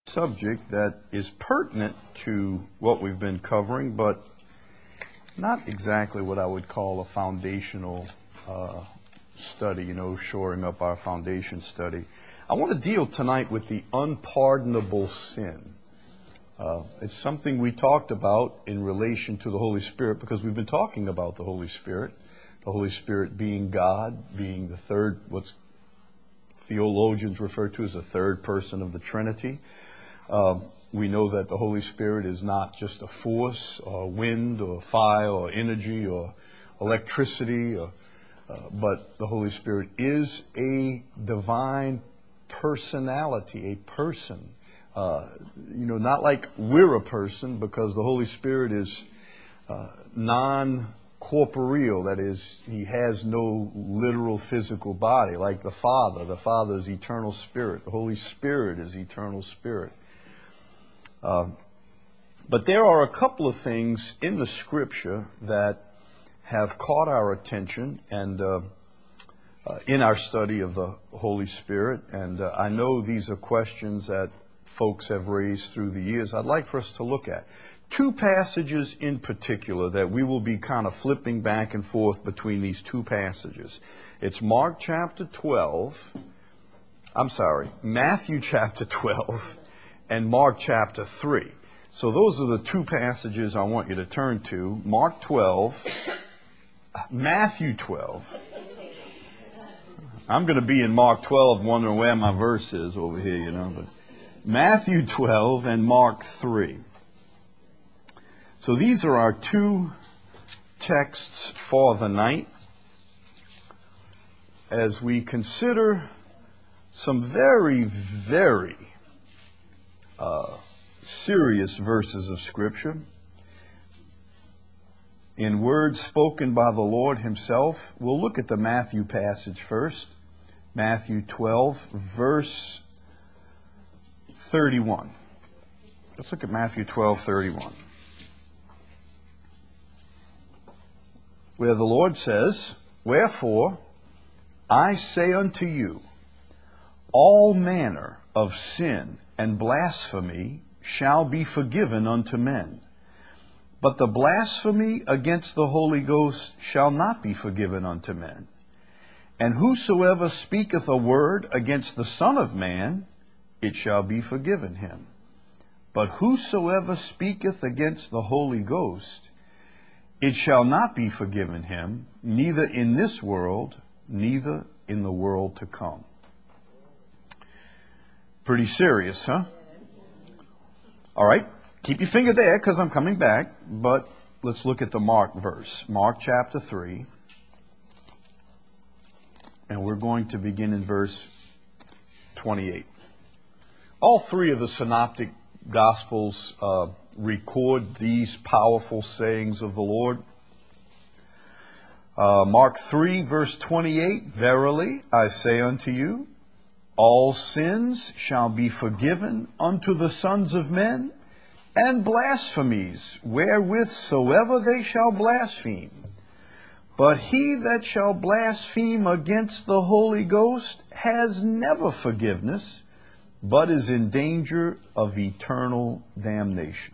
subject that is pertinent to what we've been covering, but not exactly what I would call a foundational study, shoring up our foundation study. I want to deal tonight with the unpardonable sin. It's something we talked about in relation to the Holy Spirit because we've been talking about the Holy Spirit being God, being the third, what's theologians refer to as the third person of the Trinity. We know that the Holy Spirit is not just a force, or wind, or fire, or energy, or electricity, but the Holy Spirit is a divine personality, a person. Not like we're a person, because the Holy Spirit is non-corporeal. That is, He has no literal physical body, like the Father. The Father is eternal spirit. The Holy Spirit is eternal spirit. But there are a couple of things in the Scripture that have caught our attention and in our study of the Holy Spirit. And I know these are questions that folks have raised through the years. I'd like for us to look at two passages in particular that we will be kind of flipping back and forth between these two passages. It's Matthew chapter 12, and Mark chapter 3. So those are the two passages I want you to turn to. Matthew 12. I'm going to be in Mark 12 wondering where my verse is over here, but Matthew 12 and Mark 3. So these are our two texts for the night as we consider some very, very serious verses of Scripture in words spoken by the Lord Himself. We'll look at the Matthew passage first. Matthew 12, verse 31. Let's look at Matthew 12, 31. Where the Lord says, "Wherefore I say unto you, all manner of sin and blasphemy shall be forgiven unto men. But the blasphemy against the Holy Ghost shall not be forgiven unto men. And whosoever speaketh a word against the Son of Man, it shall be forgiven him. But whosoever speaketh against the Holy Ghost, it shall not be forgiven him, neither in this world, neither in the world to come." Pretty serious, huh? All right, keep your finger there because I'm coming back, but let's look at the Mark verse. Mark chapter 3, and we're going to begin in verse 28. All three of the synoptic Gospels record these powerful sayings of the Lord. Mark 3, verse 28, "Verily I say unto you, all sins shall be forgiven unto the sons of men, and blasphemies wherewith soever they shall blaspheme. But he that shall blaspheme against the Holy Ghost has never forgiveness, but is in danger of eternal damnation."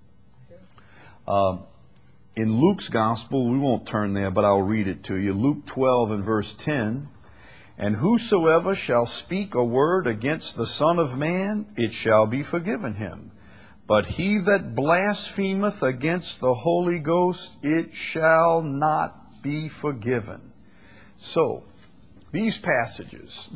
In Luke's Gospel, we won't turn there, but I'll read it to you. Luke 12 and verse 10, "And whosoever shall speak a word against the Son of Man, it shall be forgiven him. But he that blasphemeth against the Holy Ghost, it shall not be forgiven." So, these passages,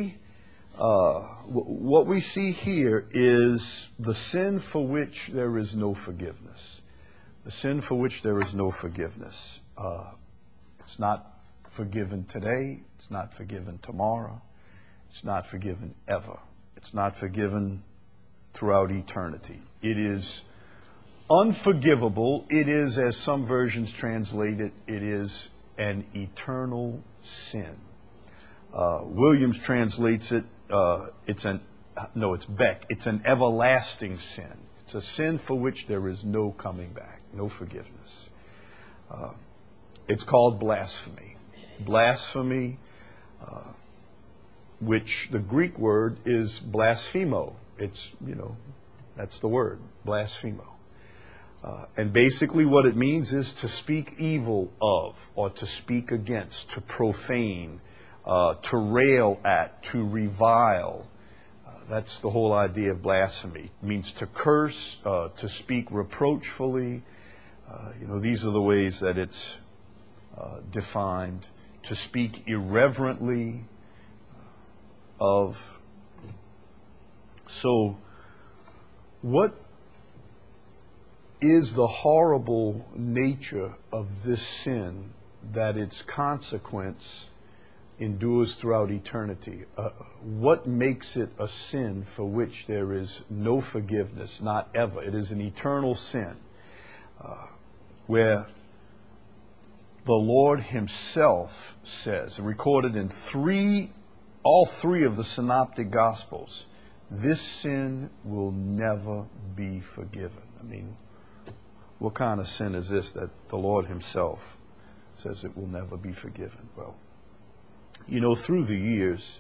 what we see here is the sin for which there is no forgiveness. The sin for which there is no forgiveness. It's not forgiven today. It's not forgiven tomorrow. It's not forgiven ever. It's not forgiven throughout eternity. It is unforgivable. It is, as some versions translate it, it is an eternal sin. Williams translates it, it's Beck. It's an everlasting sin. It's a sin for which there is no coming back, no forgiveness. It's called blasphemy. Blasphemy, which the Greek word is blasphemo. It's, that's the word, blasphemo. And basically what it means is to speak evil of, or to speak against, to profane, to rail at, to revile. That's the whole idea of blasphemy. It means to curse, to speak reproachfully. These are the ways that it's defined. To speak irreverently of. So, what is the horrible nature of this sin that its consequence endures throughout eternity? What makes it a sin for which there is no forgiveness, not ever? It is an eternal sin where the Lord himself says, recorded in all three of the synoptic gospels, this sin will never be forgiven. I mean, what kind of sin is this that the Lord himself says it will never be forgiven? Well, through the years,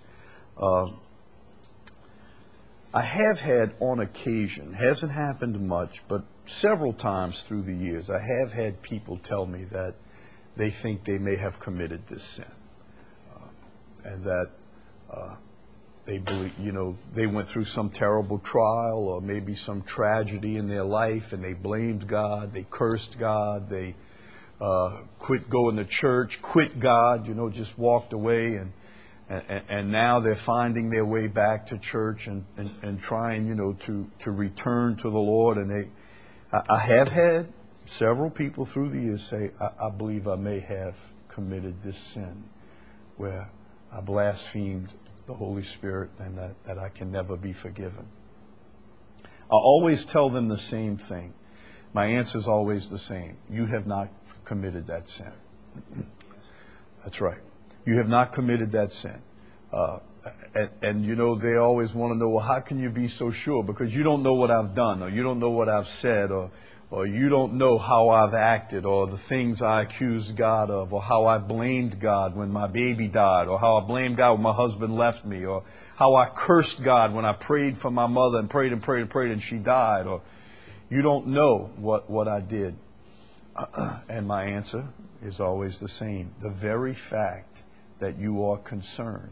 I have had on occasion, hasn't happened much, but several times through the years, I have had people tell me that they think they may have committed this sin. And that they believe, they went through some terrible trial or maybe some tragedy in their life, and they blamed God, they cursed God, they quit going to church, quit God, just walked away, and now they're finding their way back to church and trying, to return to the Lord. And I have had several people through the years say, I believe I may have committed this sin where I blasphemed the Holy Spirit and that I can never be forgiven. I always tell them the same thing. My answer is always the same. You have not committed that sin. That's right. You have not committed that sin. And they always want to know, well, how can you be so sure? Because you don't know what I've done, or you don't know what I've said, or you don't know how I've acted, or the things I accused God of, or how I blamed God when my baby died, or how I blamed God when my husband left me, or how I cursed God when I prayed for my mother and prayed and prayed and prayed and she died, or you don't know what I did. And my answer is always the same. The very fact that you are concerned,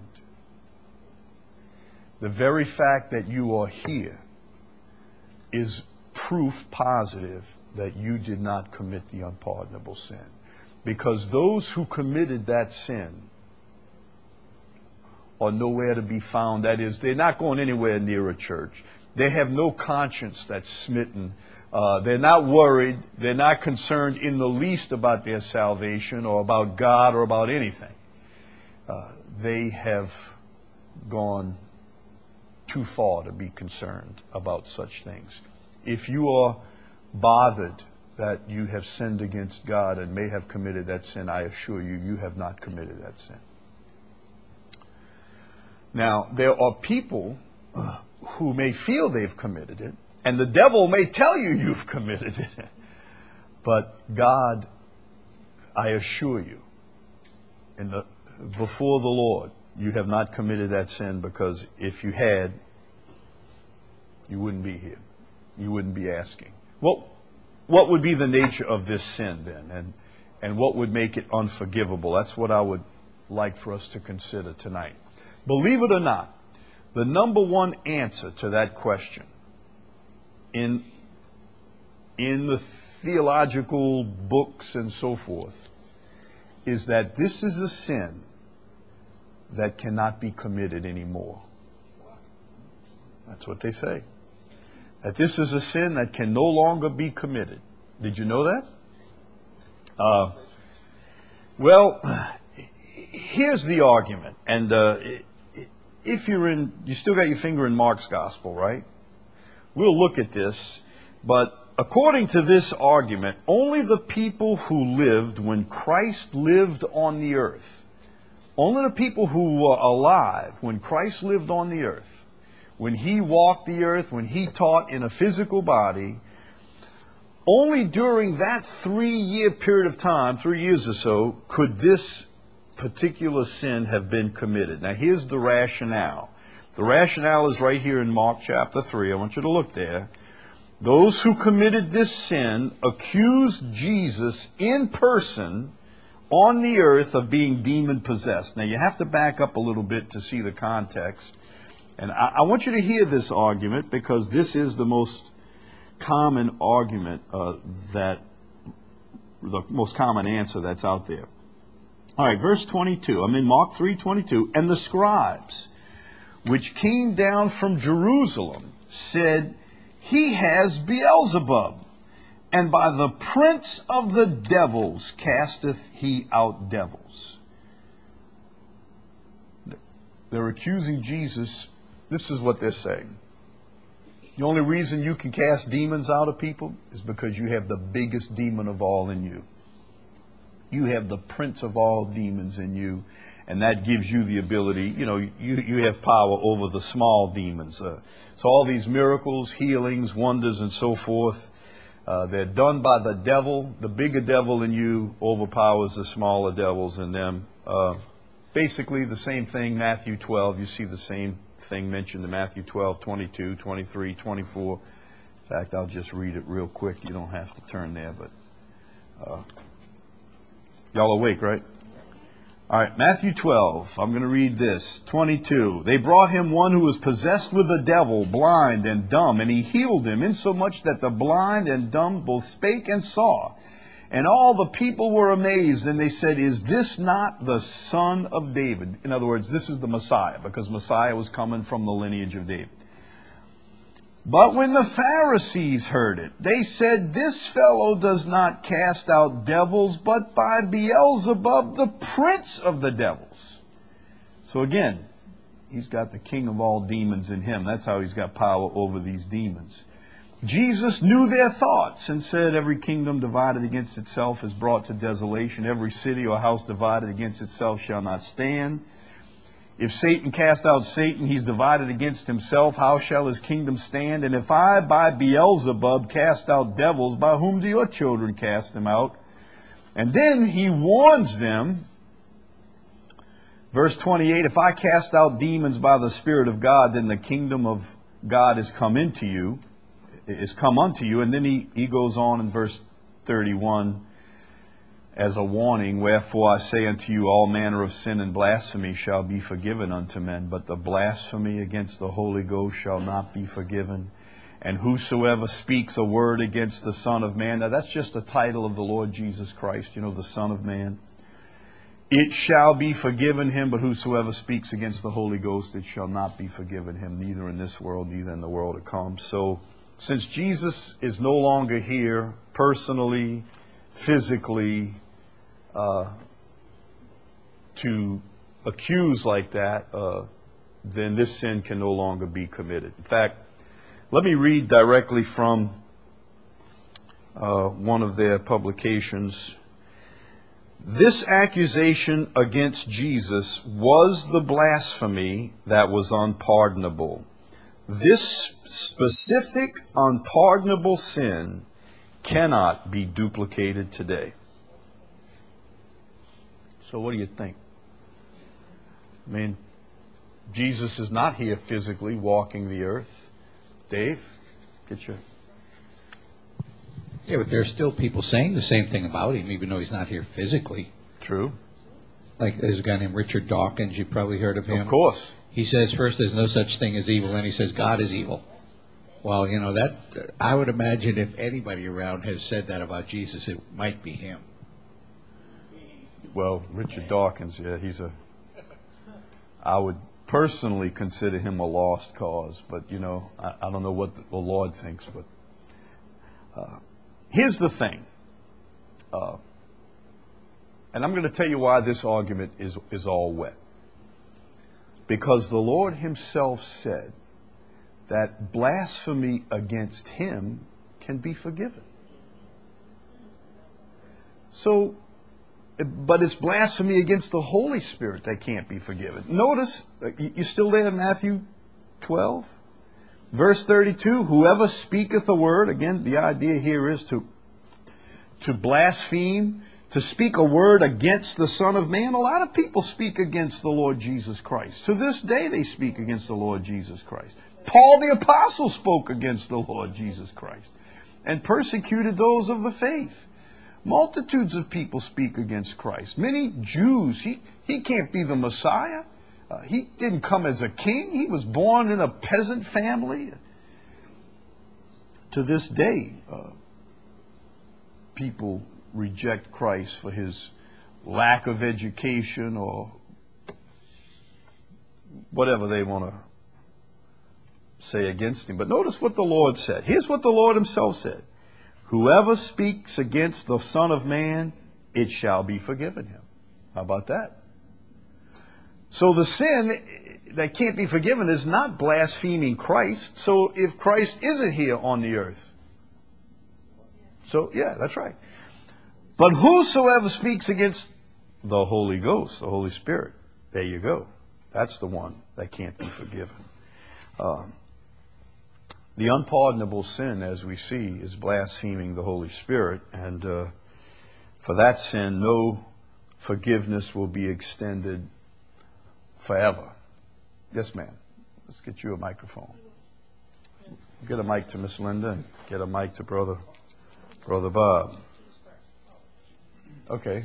the very fact that you are here is proof positive that you did not commit the unpardonable sin. Because those who committed that sin are nowhere to be found. That is, they're not going anywhere near a church. They have no conscience that's smitten. They're not worried. They're not concerned in the least about their salvation or about God or about anything. They have gone too far to be concerned about such things. If you are bothered that you have sinned against God and may have committed that sin, I assure you, you have not committed that sin. Now, there are people who may feel they've committed it, and the devil may tell you you've committed it. But God, I assure you, before the Lord, you have not committed that sin, because if you had, you wouldn't be here. You wouldn't be asking. Well, what would be the nature of this sin then? And what would make it unforgivable? That's what I would like for us to consider tonight. Believe it or not, the number one answer to that question in the theological books and so forth is that this is a sin that cannot be committed anymore. That's what they say. That this is a sin that can no longer be committed. Did you know that? Well, here's the argument. And if you still got your finger in Mark's gospel, right? We'll look at this. But according to this argument, only the people who lived when Christ lived on the earth, only the people who were alive when Christ lived on the earth, when he walked the earth, when he taught in a physical body, only during that 3-year period of time, 3 years or so, could this particular sin have been committed. Now here's the rationale. The rationale is right here in Mark chapter 3. I want you to look there. Those who committed this sin accused Jesus in person on the earth of being demon-possessed. Now, you have to back up a little bit to see the context. And I want you to hear this argument, because this is the most common argument, the most common answer that's out there. All right, verse 22. I'm in Mark 3:22. And the scribes, which came down from Jerusalem, said, He has Beelzebub, and by the prince of the devils casteth he out devils. They're accusing Jesus. This is what they're saying. The only reason you can cast demons out of people is because you have the biggest demon of all in you. You have the prince of all demons in you, and that gives you the ability, you have power over the small demons. So all these miracles, healings, wonders, and so forth, they're done by the devil. The bigger devil in you overpowers the smaller devils in them. Basically the same thing, Matthew 12, you see the same thing mentioned in Matthew 12, 22, 23, 24. In fact, I'll just read it real quick. You don't have to turn there, but y'all awake, right? All right, Matthew 12, I'm going to read this, 22. They brought him one who was possessed with a devil, blind and dumb, and he healed him, insomuch that the blind and dumb both spake and saw. And all the people were amazed, and they said, Is this not the Son of David? In other words, this is the Messiah, because Messiah was coming from the lineage of David. But when the Pharisees heard it, they said, This fellow does not cast out devils, but by Beelzebub, the prince of the devils. So again, he's got the king of all demons in him. That's how he's got power over these demons. Jesus knew their thoughts and said, Every kingdom divided against itself is brought to desolation. Every city or house divided against itself shall not stand. If Satan cast out Satan, he's divided against himself. How shall his kingdom stand? And if I by Beelzebub cast out devils, by whom do your children cast them out? And then he warns them, verse 28, If I cast out demons by the Spirit of God, then the kingdom of God is come unto you. And then he goes on in verse 31, as a warning, Wherefore I say unto you, all manner of sin and blasphemy shall be forgiven unto men, but the blasphemy against the Holy Ghost shall not be forgiven. And whosoever speaks a word against the Son of Man, now that's just a title of the Lord Jesus Christ, the Son of Man. It shall be forgiven him, but whosoever speaks against the Holy Ghost, it shall not be forgiven him, neither in this world, neither in the world to come. So, since Jesus is no longer here personally, physically, to accuse like that, then this sin can no longer be committed. In fact, let me read directly from one of their publications. This accusation against Jesus was the blasphemy that was unpardonable. This specific unpardonable sin cannot be duplicated today. So what do you think? I mean, Jesus is not here physically walking the earth. Dave, get your... Yeah, but there are still people saying the same thing about him, even though he's not here physically. True. Like there's a guy named Richard Dawkins, you've probably heard of him. Of course. He says first there's no such thing as evil, and he says God is evil. Well, that I would imagine if anybody around has said that about Jesus, it might be him. Well, Richard Dawkins, yeah, I would personally consider him a lost cause, but, I don't know what the Lord thinks, but here's the thing, and I'm going to tell you why this argument is all wet. Because the Lord himself said that blasphemy against him can be forgiven. So, but it's blasphemy against the Holy Spirit that can't be forgiven. Notice, you still there in Matthew 12? Verse 32, whoever speaketh a word, again, the idea here is to blaspheme, to speak a word against the Son of Man. A lot of people speak against the Lord Jesus Christ. To this day, they speak against the Lord Jesus Christ. Paul the Apostle spoke against the Lord Jesus Christ and persecuted those of the faith. Multitudes of people speak against Christ. Many Jews, he can't be the Messiah. He didn't come as a king. He was born in a peasant family. To this day, people reject Christ for his lack of education or whatever they want to say against him. But notice what the Lord said. Here's what the Lord himself said. Whoever speaks against the Son of Man, it shall be forgiven him. How about that? So the sin that can't be forgiven is not blaspheming Christ. So if Christ isn't here on the earth. So, yeah, that's right. But whosoever speaks against the Holy Ghost, the Holy Spirit, there you go. That's the one that can't be forgiven. The unpardonable sin, as we see, is blaspheming the Holy Spirit. And for that sin, no forgiveness will be extended forever. Yes, ma'am. Let's get you a microphone. Get a mic to Miss Linda and get a mic to Brother Bob. Okay.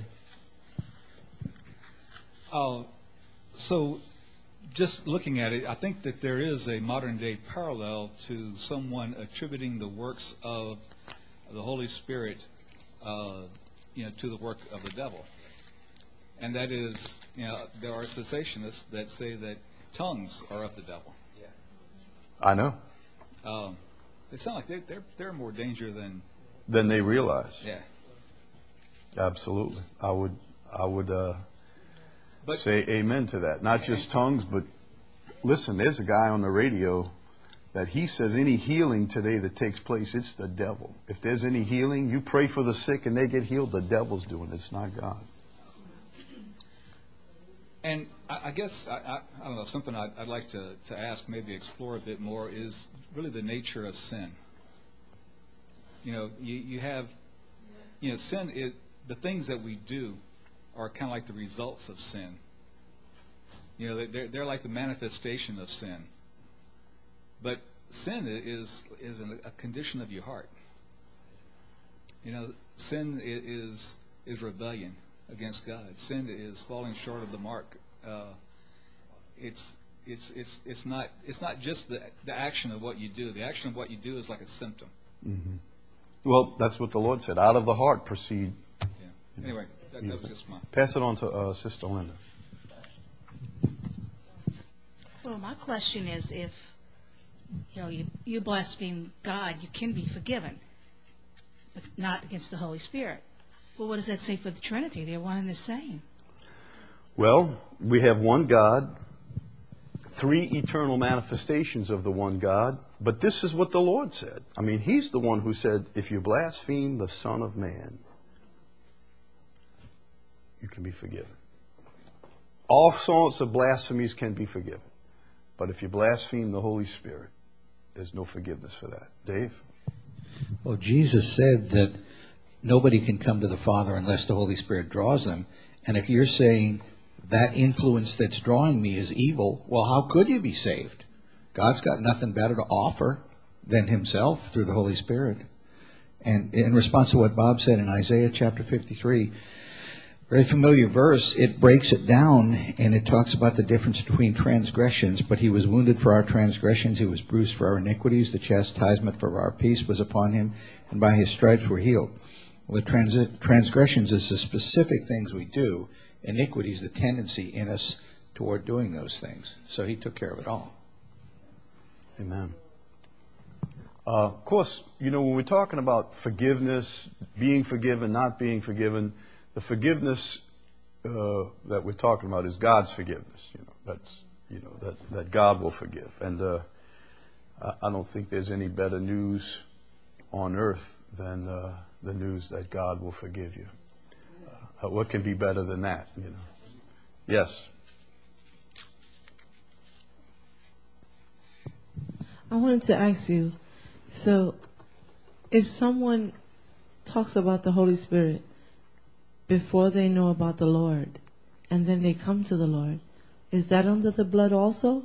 So just looking at it, I think that there is a modern day parallel to someone attributing the works of the Holy Spirit, to the work of the devil. And that is, there are cessationists that say that tongues are of the devil. Yeah. I know. They sound like they're more danger than they realize. Yeah. Absolutely. I would say amen to that. Not just tongues, but listen, there's a guy on the radio that he says any healing today that takes place, it's the devil. If there's any healing, you pray for the sick and they get healed, the devil's doing it. It's not God. And I guess, I don't know, something I'd like to ask, maybe explore a bit more, is really the nature of sin. You have, sin is, the things that we do are kind of like the results of sin. They're like the manifestation of sin. But sin is a condition of your heart. Sin is rebellion against God. Sin is falling short of the mark. It's not just the action of what you do. The action of what you do is like a symptom. Mm-hmm. Well, that's what the Lord said. Out of the heart proceed. Yeah. Anyway, that was just mine. Pass it on to Sister Linda. Well, my question is, if you blaspheme God, you can be forgiven, but not against the Holy Spirit. Well, what does that say for the Trinity? They're one and the same. Well, we have one God, three eternal manifestations of the one God, but this is what the Lord said. I mean, He's the one who said, if you blaspheme the Son of Man, you can be forgiven. All sorts of blasphemies can be forgiven. But if you blaspheme the Holy Spirit, there's no forgiveness for that. Dave? Well, Jesus said that nobody can come to the Father unless the Holy Spirit draws them. And if you're saying that influence that's drawing me is evil, well, how could you be saved? God's got nothing better to offer than Himself through the Holy Spirit. And in response to what Bob said in Isaiah chapter 53, very familiar verse, it breaks it down and it talks about the difference between transgressions. But He was wounded for our transgressions, He was bruised for our iniquities, the chastisement for our peace was upon Him, and by His stripes we're healed. Well, transgressions is the specific things we do. Iniquities, the tendency in us toward doing those things. So He took care of it all. Amen. Of course, when we're talking about forgiveness, being forgiven, not being forgiven, the forgiveness that we're talking about is God's forgiveness. That's that God will forgive, and I don't think there's any better news on earth than the news that God will forgive you. What can be better than that? Yes. I wanted to ask you, so if someone talks about the Holy Spirit before they know about the Lord, and then they come to the Lord, is that under the blood also?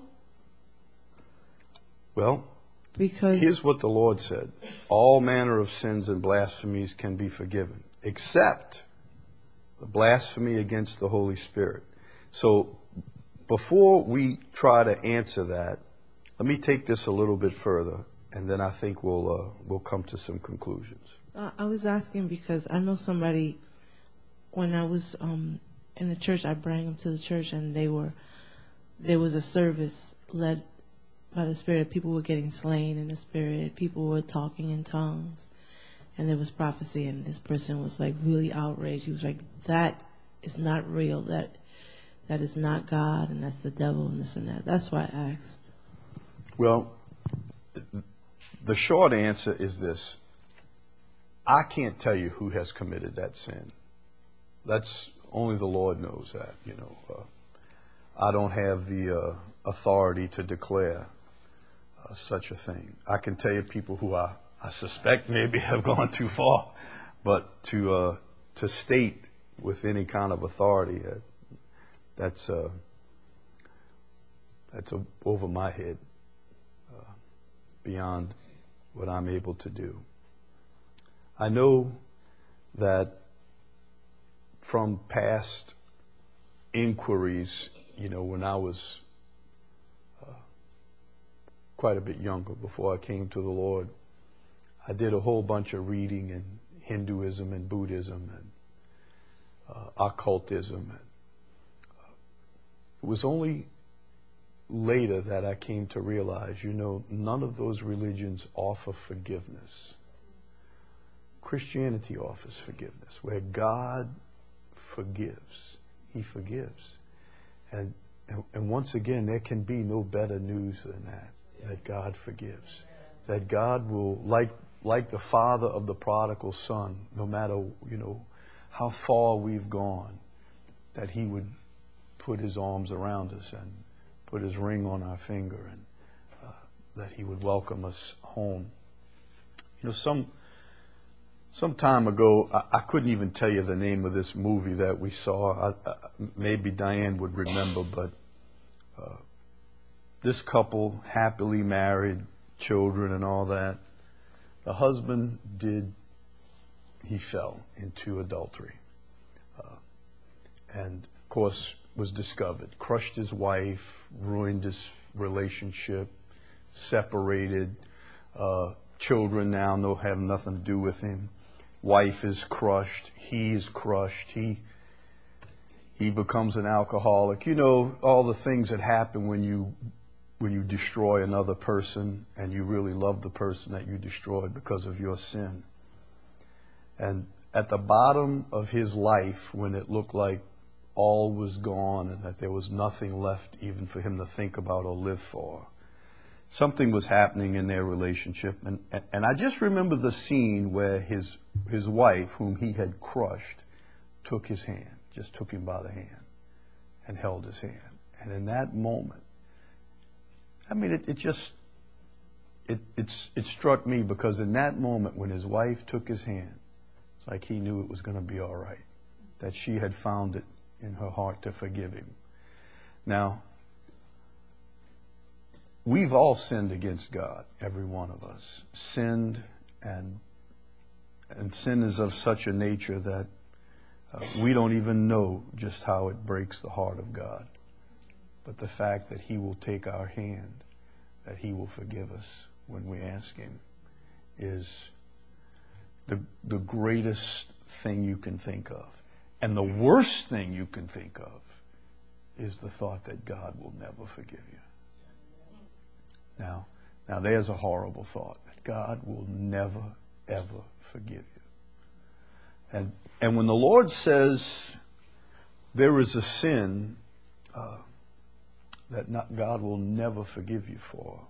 Well, Because here's what the Lord said. All manner of sins and blasphemies can be forgiven, except the blasphemy against the Holy Spirit. So before we try to answer that, let me take this a little bit further, and then I think we'll come to some conclusions. I was asking because I know somebody, when I was in the church, I brought them to the church, and there was a service led by the Spirit. People were getting slain in the Spirit. People were talking in tongues, and there was prophecy. And this person was like really outraged. He was like, "That is not real. That is not God, and that's the devil, and this and that." That's why I asked. Well, the short answer is this. I can't tell you who has committed that sin. That's only the Lord knows that. I don't have the authority to declare such a thing. I can tell you people who I suspect maybe have gone too far, but to state with any kind of authority, that's over my head, beyond what I'm able to do. I know that from past inquiries, when I was quite a bit younger, before I came to the Lord, I did a whole bunch of reading in Hinduism and Buddhism and occultism. It was only later that I came to realize, none of those religions offer forgiveness. Christianity offers forgiveness, where God forgives. He forgives. And once again, there can be no better news than that God forgives. That God will, like the father of the prodigal son, no matter, how far we've gone, that he would put his arms around us and put his ring on our finger, and that he would welcome us home. Some time ago, I couldn't even tell you the name of this movie that we saw. Maybe Diane would remember, but this couple, happily married, children and all that, the husband he fell into adultery. And, of course, was discovered, crushed his wife, ruined his relationship, separated, children now have nothing to do with him. Wife is crushed. He's crushed. He becomes an alcoholic. All the things that happen when you destroy another person and you really love the person that you destroyed because of your sin. And at the bottom of his life, when it looked like all was gone and that there was nothing left even for him to think about or live for, something was happening in their relationship. And I just remember the scene where his wife, whom he had crushed, took his hand, just took him by the hand and held his hand. And in that moment, it struck me, because in that moment when his wife took his hand, it's like he knew it was going to be all right, that she had found it in her heart to forgive him. Now, we've all sinned against God, every one of us. Sinned, and sin is of such a nature that we don't even know just how it breaks the heart of God. But the fact that he will take our hand, that he will forgive us when we ask him, is the greatest thing you can think of. And the worst thing you can think of is the thought that God will never forgive you. Now there's a horrible thought, that God will never, ever forgive you. And when the Lord says there is a sin that God will never forgive you for,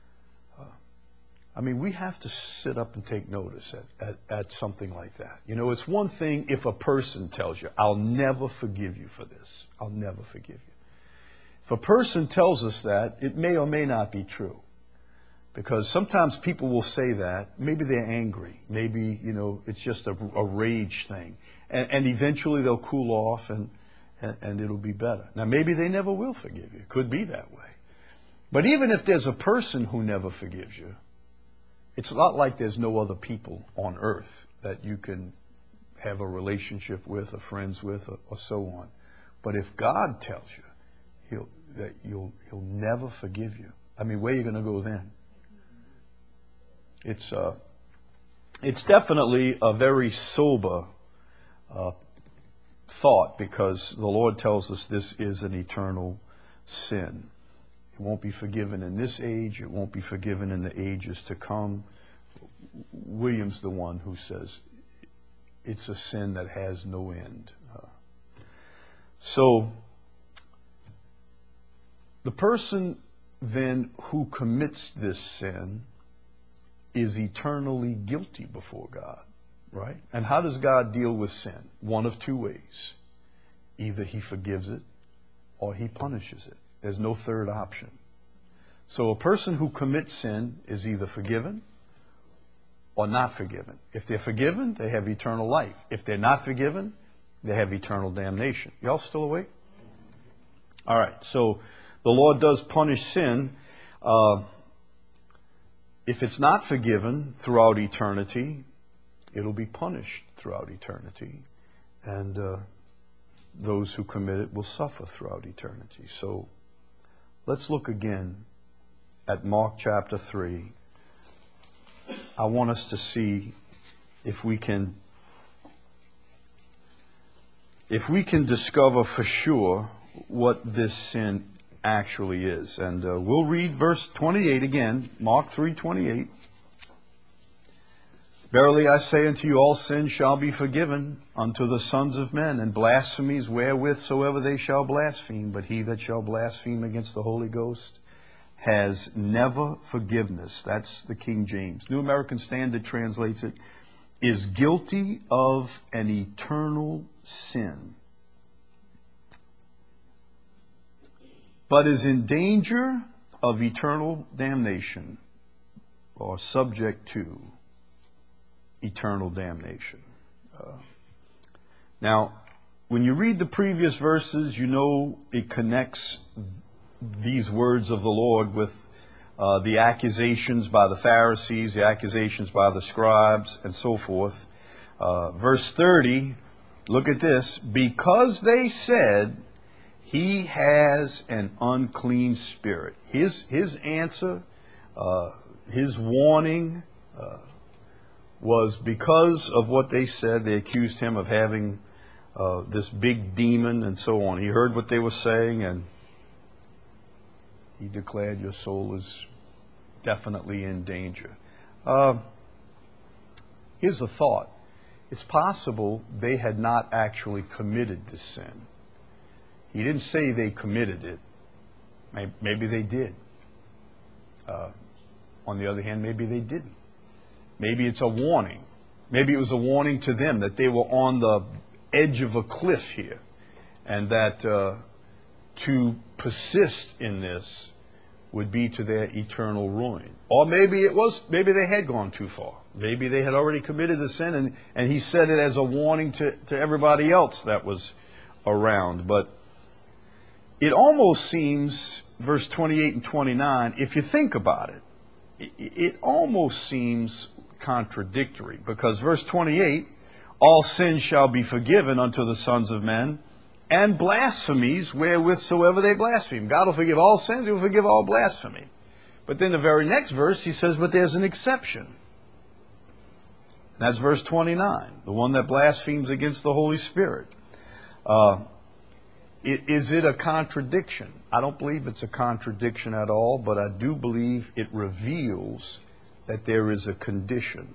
we have to sit up and take notice at something like that. It's one thing if a person tells you, "I'll never forgive you for this. I'll never forgive you." If a person tells us that, it may or may not be true. Because sometimes people will say that. Maybe they're angry. Maybe, it's just a rage thing. And eventually they'll cool off and it'll be better. Now, maybe they never will forgive you. It could be that way. But even if there's a person who never forgives you, it's not like there's no other people on earth that you can have a relationship with, or friends with, or so on. But if God tells you that he'll never forgive you, I mean, where are you going to go then? It's definitely a very sober thought, because the Lord tells us this is an eternal sin. It won't be forgiven in this age. It won't be forgiven in the ages to come. William's the one who says it's a sin that has no end. So the person then who commits this sin is eternally guilty before God, right? And how does God deal with sin? One of two ways. Either he forgives it or he punishes it. There's no third option. So a person who commits sin is either forgiven or not forgiven. If they're forgiven, they have eternal life. If they're not forgiven, they have eternal damnation. Y'all still awake? All right, so the Lord does punish sin. If it's not forgiven throughout eternity, it'll be punished throughout eternity. And those who commit it will suffer throughout eternity. So let's look again at Mark chapter 3. I want us to see if we can discover for sure what this sin actually is. And we'll read verse 28 again, Mark 3:28. Verily I say unto you, all sins shall be forgiven unto the sons of men, and blasphemies wherewith soever they shall blaspheme. But he that shall blaspheme against the Holy Ghost has never forgiveness. That's the King James. New American Standard translates it, is guilty of an eternal sin, but is in danger of eternal damnation, or subject to eternal damnation. Now, when you read the previous verses, you know it connects these words of the Lord with the accusations by the Pharisees, the accusations by the scribes, and so forth. Verse 30, look at this. Because they said, he has an unclean spirit. His answer, his warning was because of what they said. They accused him of having this big demon and so on. He heard what they were saying, and he declared, your soul is definitely in danger. Here's a thought. It's possible they had not actually committed this sin. He didn't say they committed it. Maybe they did. On the other hand, maybe they didn't. Maybe it's a warning. Maybe it was a warning to them that they were on the edge of a cliff here, and that to persist in this would be to their eternal ruin. Or maybe they had gone too far. Maybe they had already committed the sin, and he said it as a warning to everybody else that was around. But it almost seems, verse 28 and 29, if you think about it, it almost seems contradictory. Because verse 28, all sins shall be forgiven unto the sons of men, and blasphemies wherewith soever they blaspheme. God will forgive all sins, he will forgive all blasphemy. But then the very next verse, he says, but there's an exception. And that's verse 29, the one that blasphemes against the Holy Spirit. Is it a contradiction? I don't believe it's a contradiction at all, but I do believe it reveals that there is a condition.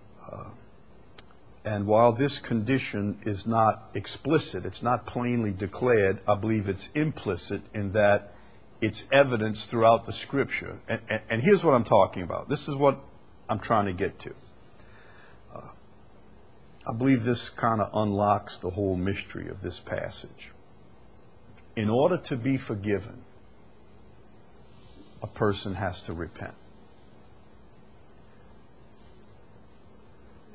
And while this condition is not explicit, it's not plainly declared, I believe it's implicit in that it's evidence throughout the Scripture. And here's what I'm talking about. This is what I'm trying to get to. I believe this kind of unlocks the whole mystery of this passage. In order to be forgiven, a person has to repent.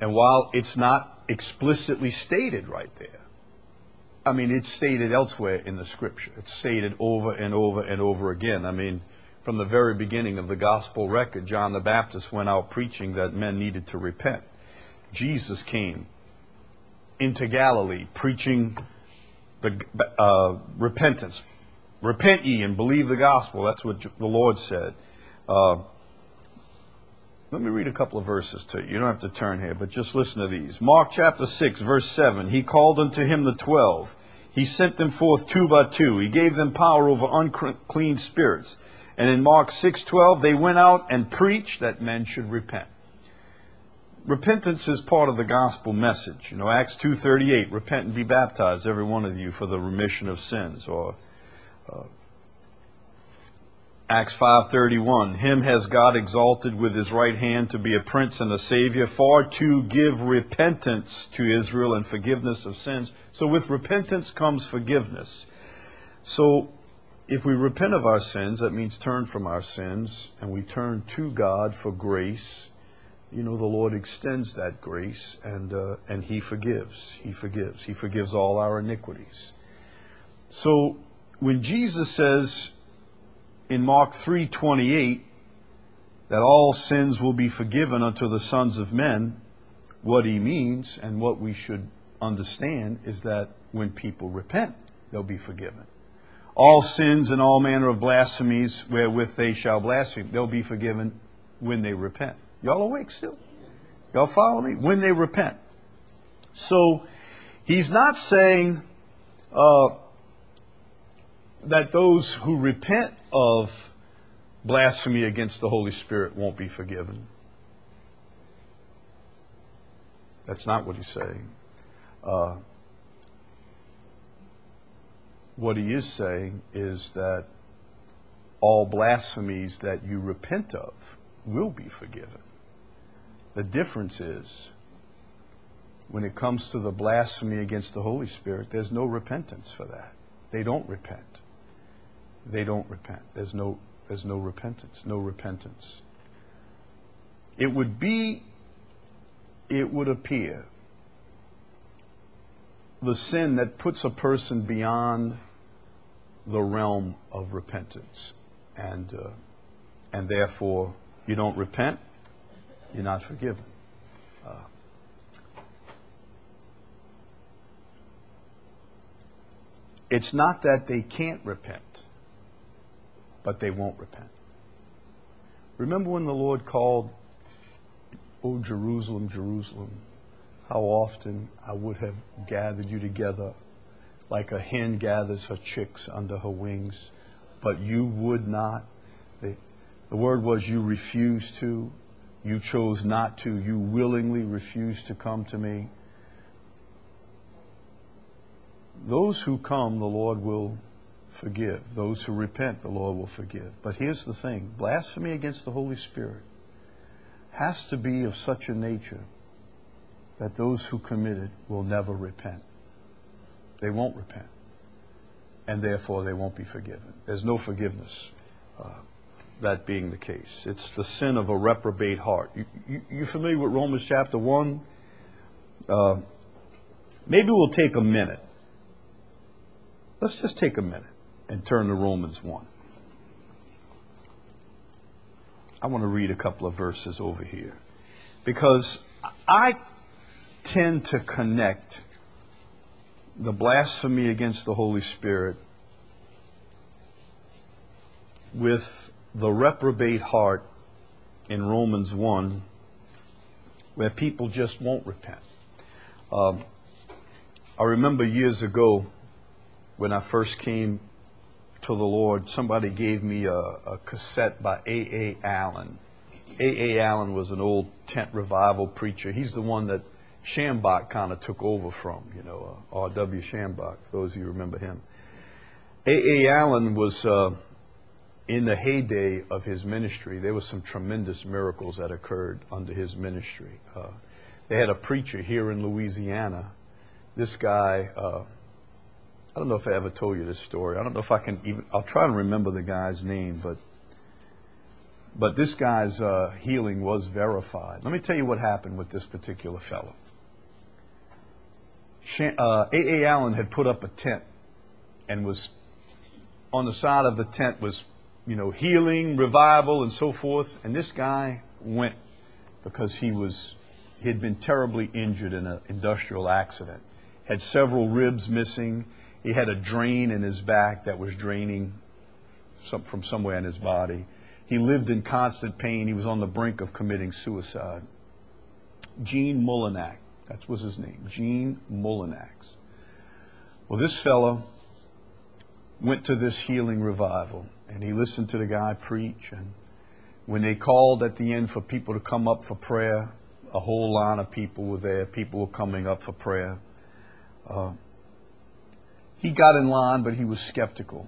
And while it's not explicitly stated right there, I mean, it's stated elsewhere in the Scripture. It's stated over and over and over again. I mean, from the very beginning of the gospel record, John the Baptist went out preaching that men needed to repent. Jesus came into Galilee preaching the repentance. Repent ye and believe the gospel. That's what the Lord said. Let me read a couple of verses to you. You don't have to turn here, but just listen to these. Mark chapter 6, verse 7. He called unto him the 12. He sent them forth 2 by 2. He gave them power over unclean spirits. And in Mark 6:12, they went out and preached that men should repent. Repentance is part of the gospel message. You know, Acts 2:38, repent and be baptized, every one of you, for the remission of sins. Or Acts 5:31, him has God exalted with his right hand to be a prince and a savior, for to give repentance to Israel and forgiveness of sins. So with repentance comes forgiveness. So if we repent of our sins, that means turn from our sins, and we turn to God for grace. You know, the Lord extends that grace, and He forgives. He forgives. He forgives all our iniquities. So when Jesus says in Mark 3:28 that all sins will be forgiven unto the sons of men, what He means and what we should understand is that when people repent, they'll be forgiven. All sins and all manner of blasphemies wherewith they shall blaspheme, they'll be forgiven when they repent. Y'all awake still? Y'all follow me? When they repent. So He's not saying that those who repent of blasphemy against the Holy Spirit won't be forgiven. That's not what He's saying. What He is saying is that all blasphemies that you repent of will be forgiven. The difference is, when it comes to the blasphemy against the Holy Spirit, there's no repentance for that. They don't repent. They don't repent. There's no repentance. No repentance. It would appear the sin that puts a person beyond the realm of repentance, and therefore you don't repent, you're not forgiven. It's not that they can't repent, but they won't repent. Remember when the Lord called, "O Jerusalem, Jerusalem, how often I would have gathered you together like a hen gathers her chicks under her wings, but you would not." The word was you refused to. You chose not to. You willingly refused to come to me. Those who come, the Lord will forgive. Those who repent, the Lord will forgive. But here's the thing. Blasphemy against the Holy Spirit has to be of such a nature that those who commit it will never repent. They won't repent. And therefore they won't be forgiven. There's no forgiveness, that being the case. It's the sin of a reprobate heart. You familiar with Romans chapter 1? Maybe we'll take a minute. Let's just take a minute and turn to Romans 1. I want to read a couple of verses over here, because I tend to connect the blasphemy against the Holy Spirit with the reprobate heart in Romans 1, where people just won't repent. I remember years ago when I first came to the Lord, somebody gave me a cassette by A.A. Allen. A.A. Allen was an old tent revival preacher. He's the one that Schambach kind of took over from, R.W. Schambach, those of you remember him. A.A. Allen was in the heyday of his ministry. There were some tremendous miracles that occurred under his ministry. They had a preacher here in Louisiana. This guy, I don't know if I ever told you this story. I don't know if I can even, I'll try and remember the guy's name, but But this guy's healing was verified. Let me tell you what happened with this particular fellow. A.A. Allen had put up a tent and was on the side of the tent was, healing, revival, and so forth. And this guy went because he had been terribly injured in an industrial accident. Had several ribs missing. He had a drain in his back that was draining from somewhere in his body. He lived in constant pain. He was on the brink of committing suicide. Gene Mullinax, that was his name, Gene Mullinax. Well, this fellow went to this healing revival, and he listened to the guy preach. And when they called at the end for people to come up for prayer, a whole line of people were there. People were coming up for prayer. He got in line, but he was skeptical.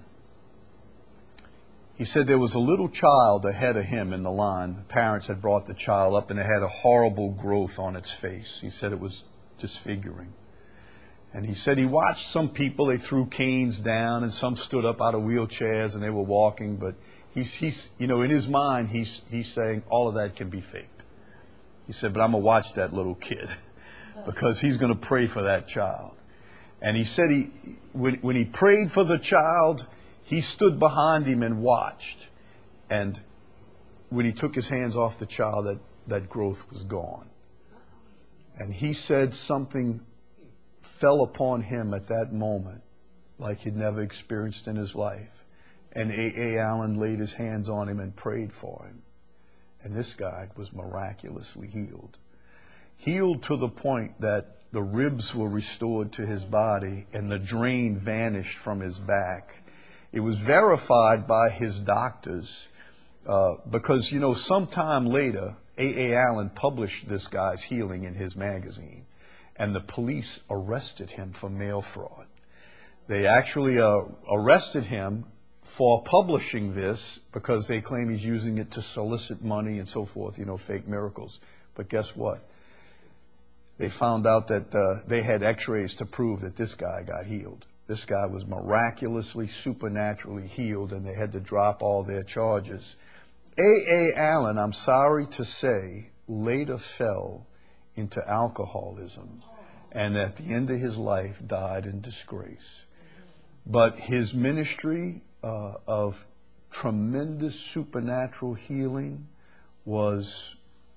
He said there was a little child ahead of him in the line. Parents had brought the child up, and it had a horrible growth on its face. He said it was disfiguring. And he said he watched some people, they threw canes down, and some stood up out of wheelchairs, and they were walking. But he's in his mind, he's saying all of that can be faked. He said, but I'm going to watch that little kid because he's going to pray for that child. And he said when he prayed for the child, he stood behind him and watched. And when he took his hands off the child, that growth was gone. And he said something fell upon him at that moment like he'd never experienced in his life. And A.A. Allen laid his hands on him and prayed for him. And this guy was miraculously healed. Healed to the point that the ribs were restored to his body and the drain vanished from his back. It was verified by his doctors because, sometime later, A.A. Allen published this guy's healing in his magazine, and the police arrested him for mail fraud. They actually arrested him for publishing this because they claim he's using it to solicit money and so forth, fake miracles. But guess what? They found out that they had x-rays to prove that this guy got healed. This guy was miraculously, supernaturally healed, and they had to drop all their charges. A.A. Allen, I'm sorry to say, later fell into alcoholism, and at the end of his life died in disgrace. But his ministry of tremendous supernatural healing was...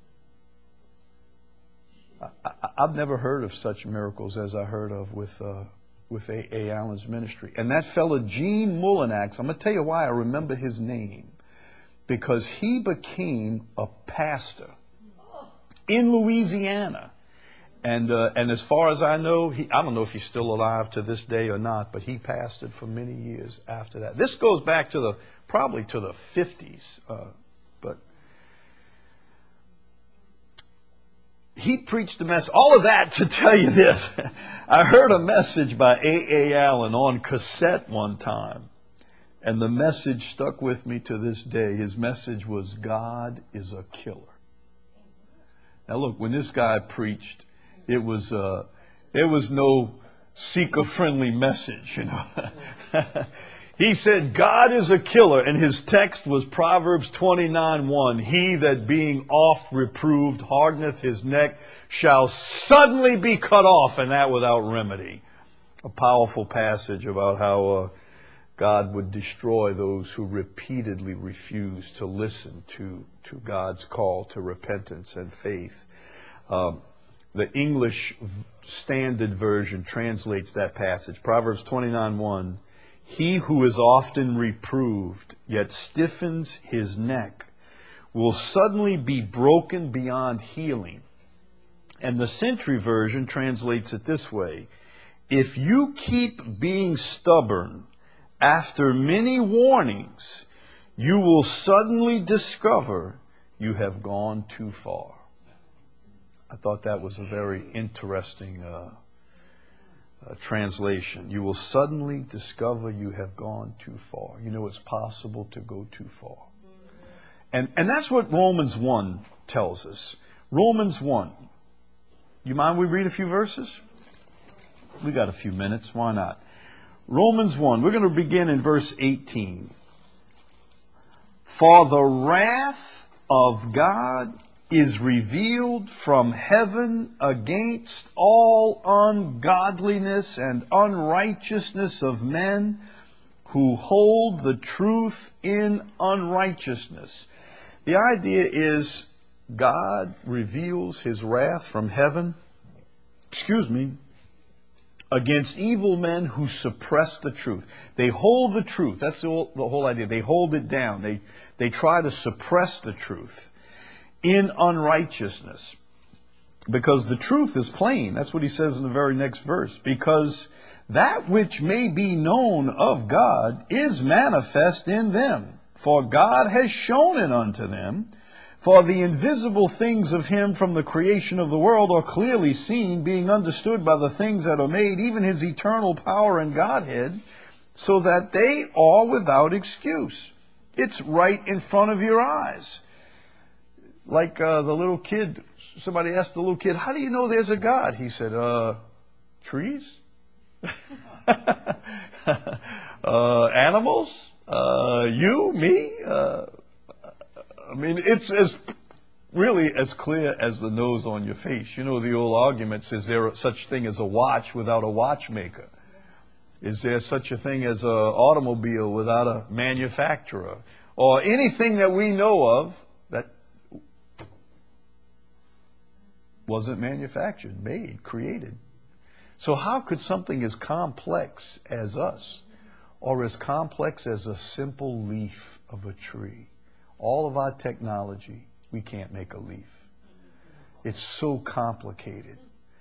I've never heard of such miracles as I heard of with A.A. Allen's ministry. And that fellow, Gene Mullinax, I'm going to tell you why I remember his name. Because he became a pastor in Louisiana. And as far as I know, I don't know if he's still alive to this day or not, but he pastored for many years after that. This goes back to probably to the 50s. But he preached a message. All of that to tell you this. I heard a message by A.A. Allen on cassette one time. And the message stuck with me to this day. His message was, God is a killer. Now look, when this guy preached, there was no seeker-friendly message, He said, God is a killer, and his text was Proverbs 29:1. He that being oft reproved hardeneth his neck shall suddenly be cut off, and that without remedy. A powerful passage about how God would destroy those who repeatedly refuse to listen to God's call to repentance and faith. The English Standard Version translates that passage, Proverbs 29:1. He who is often reproved, yet stiffens his neck, will suddenly be broken beyond healing. And the Century Version translates it this way. If you keep being stubborn, after many warnings, you will suddenly discover you have gone too far. I thought that was a very interesting translation. You will suddenly discover you have gone too far. It's possible to go too far. And that's what Romans 1 tells us. Romans 1. You mind we read a few verses? We got a few minutes. Why not? Romans 1. We're going to begin in verse 18. For the wrath of God is revealed from heaven against all ungodliness and unrighteousness of men who hold the truth in unrighteousness. The idea is God reveals his wrath from heaven, against evil men who suppress the truth. They hold the truth. That's the whole idea. They hold it down. They try to suppress the truth in unrighteousness. Because the truth is plain. That's what he says in the very next verse. Because that which may be known of God is manifest in them. For God has shown it unto them. For the invisible things of him from the creation of the world are clearly seen, being understood by the things that are made, even his eternal power and Godhead, so that they are without excuse. It's right in front of your eyes. Like the little kid, somebody asked the little kid, how do you know there's a God? He said, trees? Animals? You? Me? I mean, it's really as clear as the nose on your face. You know, the old arguments, is there such thing as a watch without a watchmaker? Is there such a thing as an automobile without a manufacturer? Or anything that we know of that wasn't manufactured, made, created. So how could something as complex as us, or as complex as a simple leaf of a tree, all of our technology, we can't make a leaf. It's so complicated.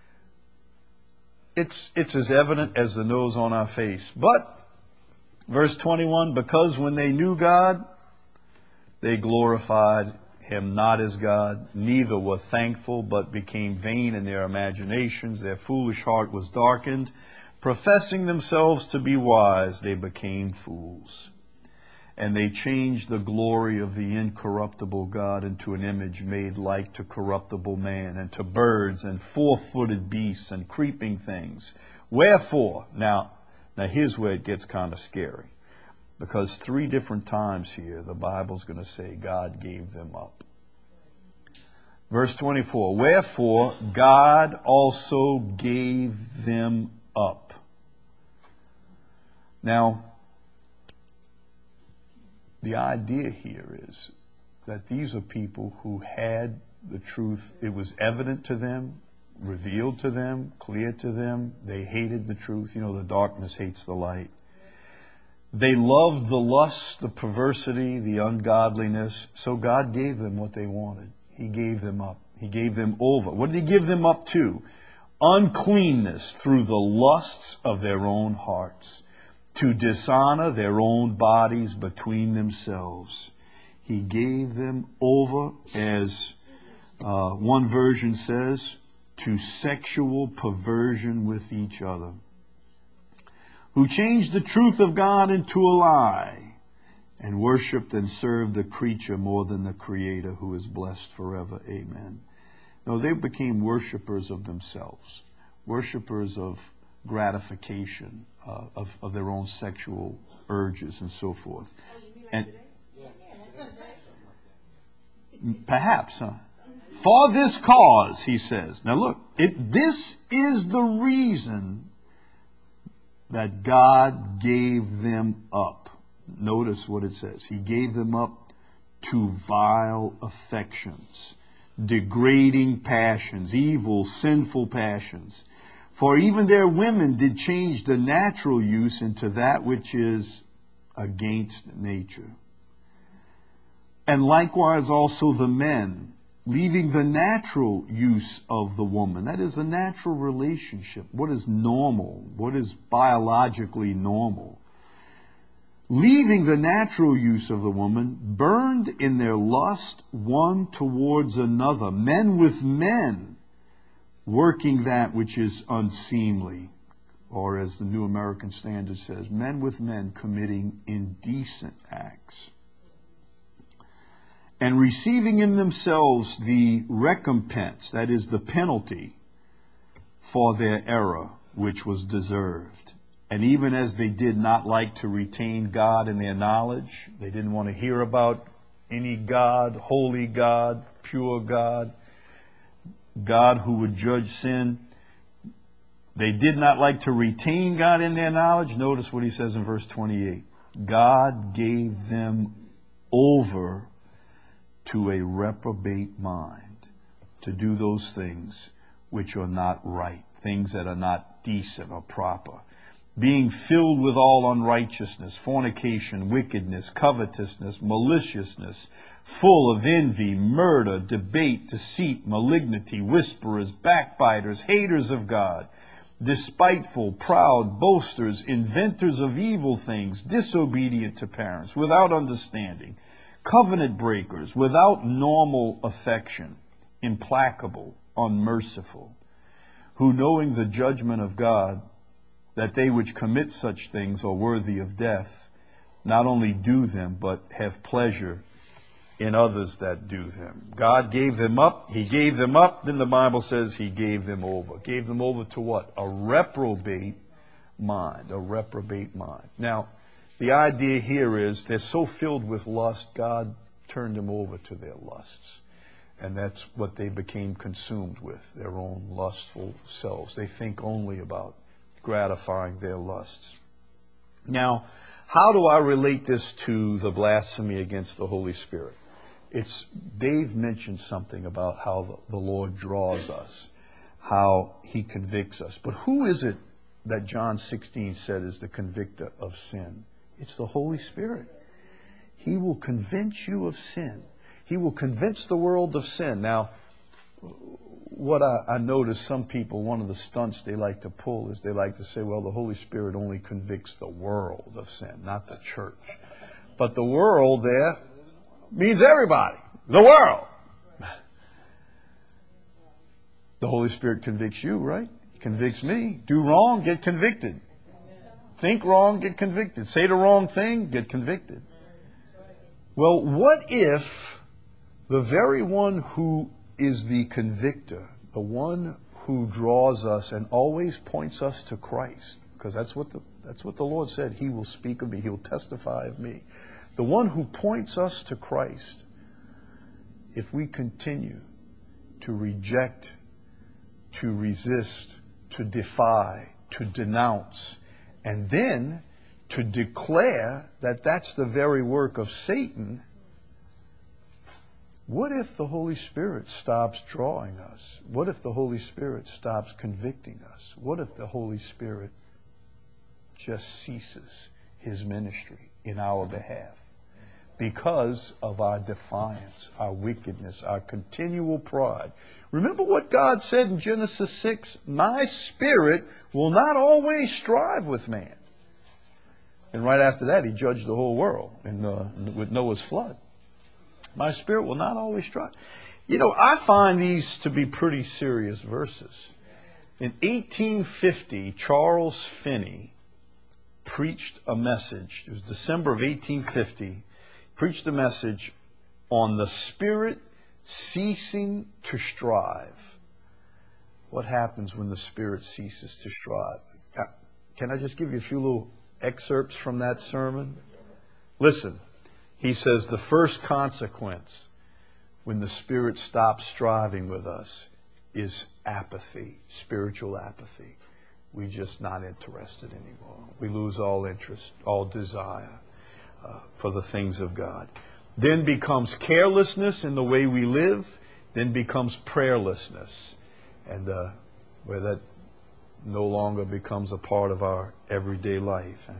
It's as evident as the nose on our face. But, verse 21, because when they knew God, they glorified him not as God, neither were thankful, but became vain in their imaginations. Their foolish heart was darkened. Professing themselves to be wise, they became fools. And they changed the glory of the incorruptible God into an image made like to corruptible man, and to birds and four-footed beasts and creeping things. Wherefore, now here's where it gets kind of scary. Because 3 different times here, the Bible's going to say God gave them up. Verse 24, wherefore God also gave them up. Now, the idea here is that these are people who had the truth. It was evident to them, revealed to them, clear to them. They hated the truth. You know, the darkness hates the light. They loved the lust, the perversity, the ungodliness. So God gave them what they wanted. He gave them up. He gave them over. What did he give them up to? Uncleanness through the lusts of their own hearts, to dishonor their own bodies between themselves. He gave them over, as one version says, to sexual perversion with each other, who changed the truth of God into a lie, and worshipped and served the creature more than the Creator, who is blessed forever. Amen. No, they became worshipers of themselves, worshipers of gratification, of their own sexual urges and so forth. And perhaps, for this cause, he says. Now look, this is the reason that God gave them up. Notice what it says. He gave them up to vile affections, degrading passions, evil, sinful passions. For even their women did change the natural use into that which is against nature. And likewise also the men, leaving the natural use of the woman, that is a natural relationship, what is normal, what is biologically normal, leaving the natural use of the woman, burned in their lust one towards another, men with men, working that which is unseemly, or as the New American Standard says, men with men committing indecent acts, and receiving in themselves the recompense, that is the penalty, for their error, which was deserved. And even as they did not like to retain God in their knowledge, they didn't want to hear about any God, holy God, pure God, God who would judge sin. They did not like to retain God in their knowledge. Notice what he says in verse 28. God gave them over to a reprobate mind to do those things which are not right, things that are not decent or proper, being filled with all unrighteousness, fornication, wickedness, covetousness, maliciousness, full of envy, murder, debate, deceit, malignity, whisperers, backbiters, haters of God, despiteful, proud, boasters, inventors of evil things, disobedient to parents, without understanding, covenant breakers, without normal affection, implacable, unmerciful, who knowing the judgment of God, that they which commit such things are worthy of death, not only do them, but have pleasure in others that do them. God gave them up. He gave them up. Then the Bible says he gave them over. Gave them over to what? A reprobate mind. A reprobate mind. Now, the idea here is they're so filled with lust, God turned them over to their lusts. And that's what they became consumed with, their own lustful selves. They think only about gratifying their lusts. Now, how do I relate this to the blasphemy against the Holy Spirit? Dave mentioned something about how the Lord draws us, how he convicts us. But who is it that John 16 said is the convictor of sin? It's the Holy Spirit. He will convince you of sin. He will convince the world of sin. Now, what I notice some people, one of the stunts they like to pull is they like to say, well, the Holy Spirit only convicts the world of sin, not the church. But the world there means everybody, the world. The Holy Spirit convicts you, right? He convicts me. Do wrong, get convicted. Think wrong, get convicted. Say the wrong thing, get convicted. Well, what if the very one who is the convictor, the one who draws us and always points us to Christ, because that's what the Lord said, he will speak of me, he will testify of me. The one who points us to Christ, if we continue to reject, to resist, to defy, to denounce, and then to declare that that's the very work of Satan, what if the Holy Spirit stops drawing us? What if the Holy Spirit stops convicting us? What if the Holy Spirit just ceases his ministry in our behalf? Because of our defiance, our wickedness, our continual pride. Remember what God said in Genesis 6? My spirit will not always strive with man. And right after that, he judged the whole world with Noah's flood. My spirit will not always strive. You know, I find these to be pretty serious verses. In 1850, Charles Finney preached a message. It was December of 1850. Preached a message on the Spirit ceasing to strive. What happens when the Spirit ceases to strive? Can I just give you a few little excerpts from that sermon? Listen, he says the first consequence when the Spirit stops striving with us is apathy, spiritual apathy. We're just not interested anymore. We lose all interest, all desire for the things of God. Then becomes carelessness in the way we live. Then becomes prayerlessness. And where that no longer becomes a part of our everyday life. And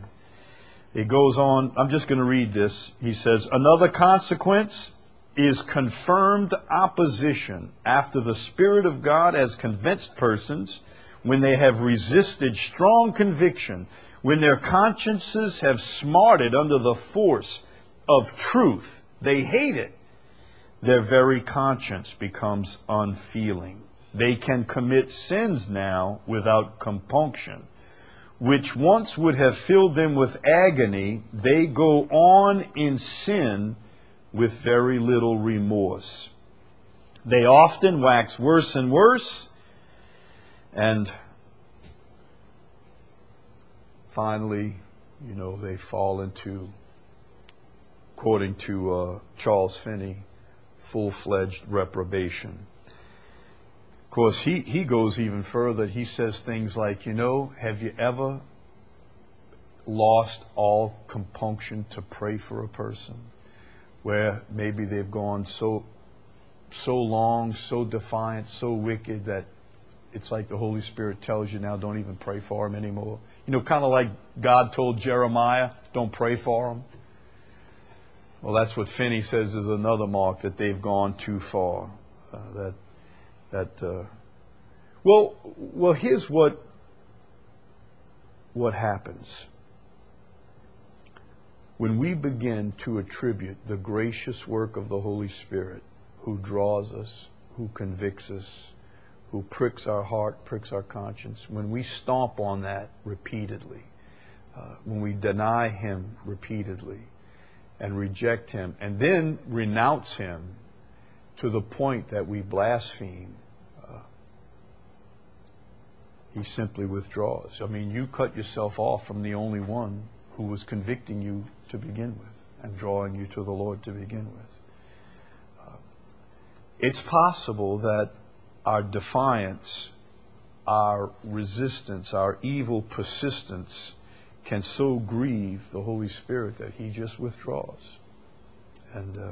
it goes on. I'm just going to read this. He says, another consequence is confirmed opposition after the Spirit of God has convinced persons when they have resisted strong conviction, when their consciences have smarted under the force of truth. They hate it. Their very conscience becomes unfeeling. They can commit sins now without compunction, which once would have filled them with agony. They go on in sin with very little remorse. They often wax worse and worse, and finally, they fall into according to Charles Finney, full-fledged reprobation. Of course, he goes even further. He says things like, have you ever lost all compunction to pray for a person, where maybe they've gone so long, so defiant, so wicked that it's like the Holy Spirit tells you now, don't even pray for them anymore. Kind of like God told Jeremiah, don't pray for them. Well, that's what Finney says is another mark that they've gone too far. Well, here's what happens. When we begin to attribute the gracious work of the Holy Spirit, who draws us, who convicts us, who pricks our heart, pricks our conscience, when we stomp on that repeatedly, when we deny Him repeatedly and reject Him, and then renounce Him to the point that we blaspheme, He simply withdraws. I mean, you cut yourself off from the only one who was convicting you to begin with and drawing you to the Lord to begin with. It's possible that our defiance, our resistance, our evil persistence can so grieve the Holy Spirit that He just withdraws. And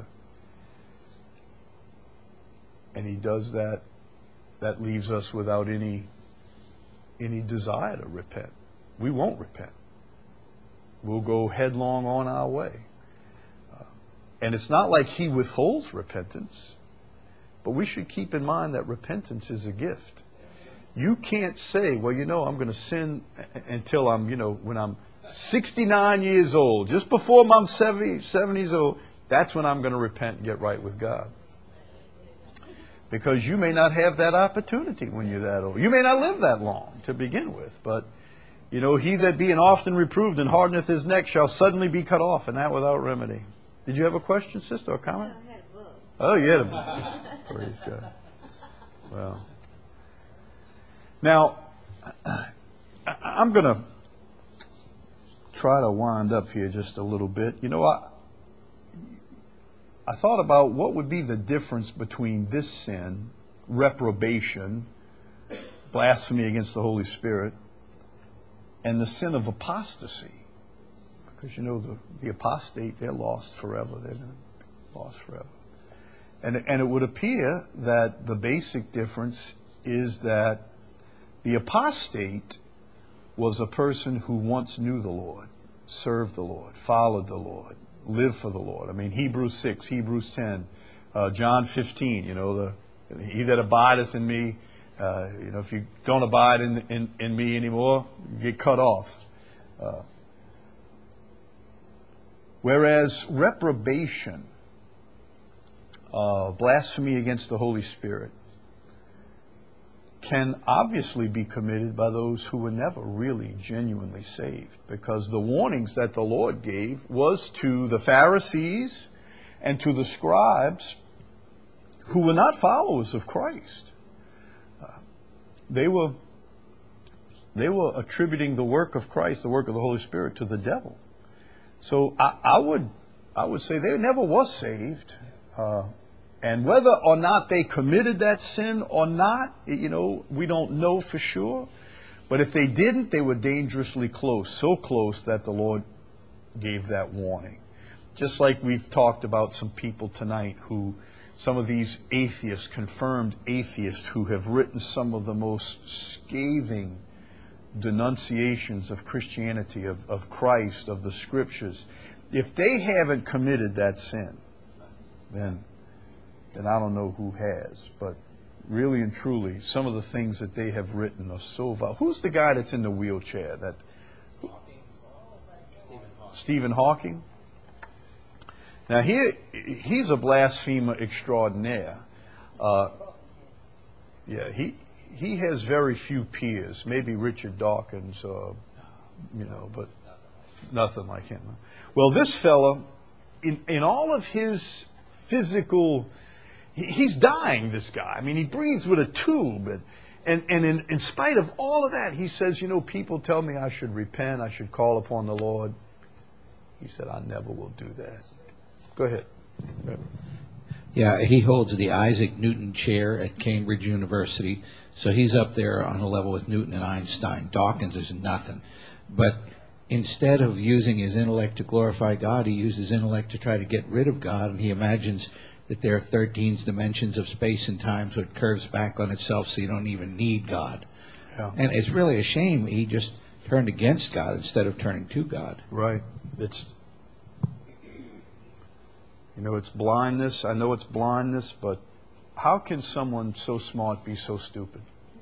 He does that. That leaves us without any desire to repent. We won't repent. We'll go headlong on our way. And it's not like He withholds repentance, but we should keep in mind that repentance is a gift. You can't say, well, I'm going to sin until I'm, when I'm 69 years old, just before I'm 70 years old, that's when I'm going to repent and get right with God. Because you may not have that opportunity when you're that old. You may not live that long to begin with, but he that being often reproved and hardeneth his neck shall suddenly be cut off, and that without remedy. Did you have a question, sister, or comment? I had a book. Oh, you had a book. Praise God. Well. Now, I'm going to try to wind up here just a little bit. I thought about what would be the difference between this sin, reprobation, blasphemy against the Holy Spirit, and the sin of apostasy. Because the apostate, they're lost forever. They're going to be lost forever. And it would appear that the basic difference is that the apostate was a person who once knew the Lord, served the Lord, followed the Lord, lived for the Lord. I mean, Hebrews 6, Hebrews 10, John 15, he that abideth in me, if you don't abide in me anymore, you get cut off. Whereas reprobation, blasphemy against the Holy Spirit, can obviously be committed by those who were never really genuinely saved, because the warnings that the Lord gave was to the Pharisees and to the scribes who were not followers of Christ. They were attributing the work of Christ, the work of the Holy Spirit, to the devil. So I would say they never was saved. And whether or not they committed that sin or not, we don't know for sure. But if they didn't, they were dangerously close, so close that the Lord gave that warning. Just like we've talked about some people tonight some of these atheists, confirmed atheists, who have written some of the most scathing denunciations of Christianity, of Christ, of the Scriptures. If they haven't committed that sin, then I don't know who has. But really and truly, some of the things that they have written are so vile. Who's the guy that's in the wheelchair? Stephen Hawking? Now, he's a blasphemer extraordinaire. He has very few peers. Maybe Richard Dawkins, but nothing like him. Well, this fellow, in all of his physical, he's dying, this guy. I mean, he breathes with a tube. And in spite of all of that, he says, people tell me I should repent, I should call upon the Lord. He said, I never will do that. Go ahead. Yeah, he holds the Isaac Newton Chair at Cambridge University, so he's up there on a level with Newton and Einstein. Dawkins is nothing. But instead of using his intellect to glorify God, he uses intellect to try to get rid of God, and he imagines that there are 13 dimensions of space and time, so it curves back on itself, so you don't even need God. Yeah. And it's really a shame he just turned against God instead of turning to God. Right. It's, it's blindness. I know it's blindness, but how can someone so smart be so stupid?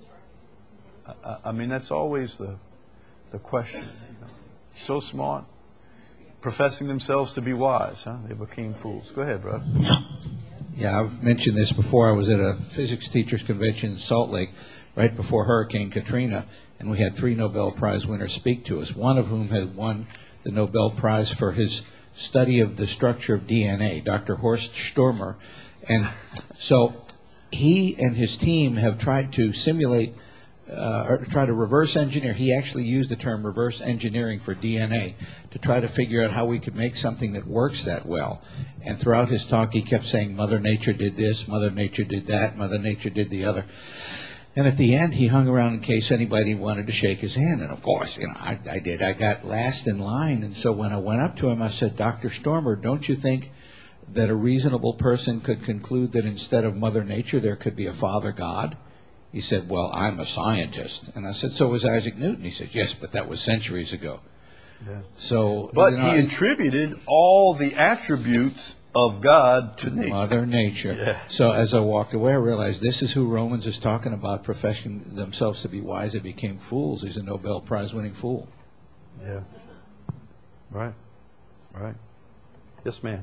I mean, that's always the question. So smart, professing themselves to be wise, huh? They became fools. Go ahead, brother. Yeah, I've mentioned this before. I was at a physics teachers convention in Salt Lake right before Hurricane Katrina, and we had 3 Nobel Prize winners speak to us, one of whom had won the Nobel Prize for his study of the structure of DNA, Dr. Horst Stormer. And so he and his team have tried to simulate or try to reverse engineer. He actually used the term reverse engineering for DNA to try to figure out how we could make something that works that well. And throughout his talk, he kept saying, Mother Nature did this, Mother Nature did that, Mother Nature did the other. And at the end, he hung around in case anybody wanted to shake his hand. And of course, I did. I got last in line. And so when I went up to him, I said, Dr. Stormer, don't you think that a reasonable person could conclude that instead of Mother Nature, there could be a Father God? He said, well, I'm a scientist. And I said, so was Isaac Newton. He said, yes, but that was centuries ago. Yeah. So, but he attributed all the attributes of God to nature. Mother Nature. Yeah. So as I walked away, I realized this is who Romans is talking about, professing themselves to be wise. They became fools. He's a Nobel Prize winning fool. Yeah. Right. Right. Yes, ma'am.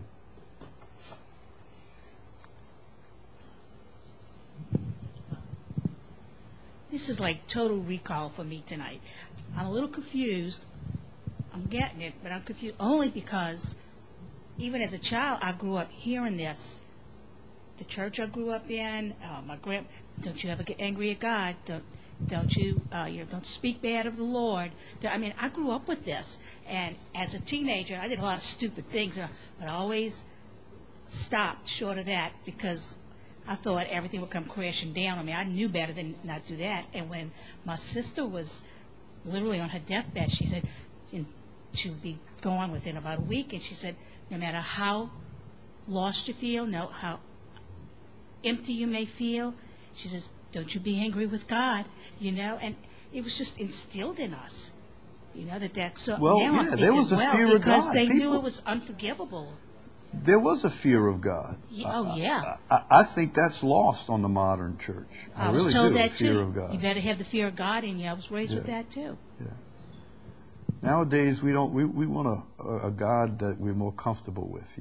This is like total recall for me tonight. I'm a little confused. I'm getting it, but I'm confused only because even as a child, I grew up hearing this. The church I grew up in, don't you ever get angry at God. Don't speak bad of the Lord. I mean, I grew up with this. And as a teenager, I did a lot of stupid things, but I always stopped short of that because I thought everything would come crashing down on me. I knew better than not do that. And when my sister was literally on her deathbed, she said she would be gone within about a week, and she said, no matter how lost you feel, how empty you may feel, she says, don't you be angry with God, and it was just instilled in us, that's so. Well, now I'm yeah, there was a fear of God. Because they knew it was unforgivable. There was a fear of God. Oh, yeah. I think that's lost on the modern church. I was really told do, that the fear too. of God. You better have the fear of God in you. I was raised with that too. Yeah. Nowadays, we want a God that we're more comfortable with,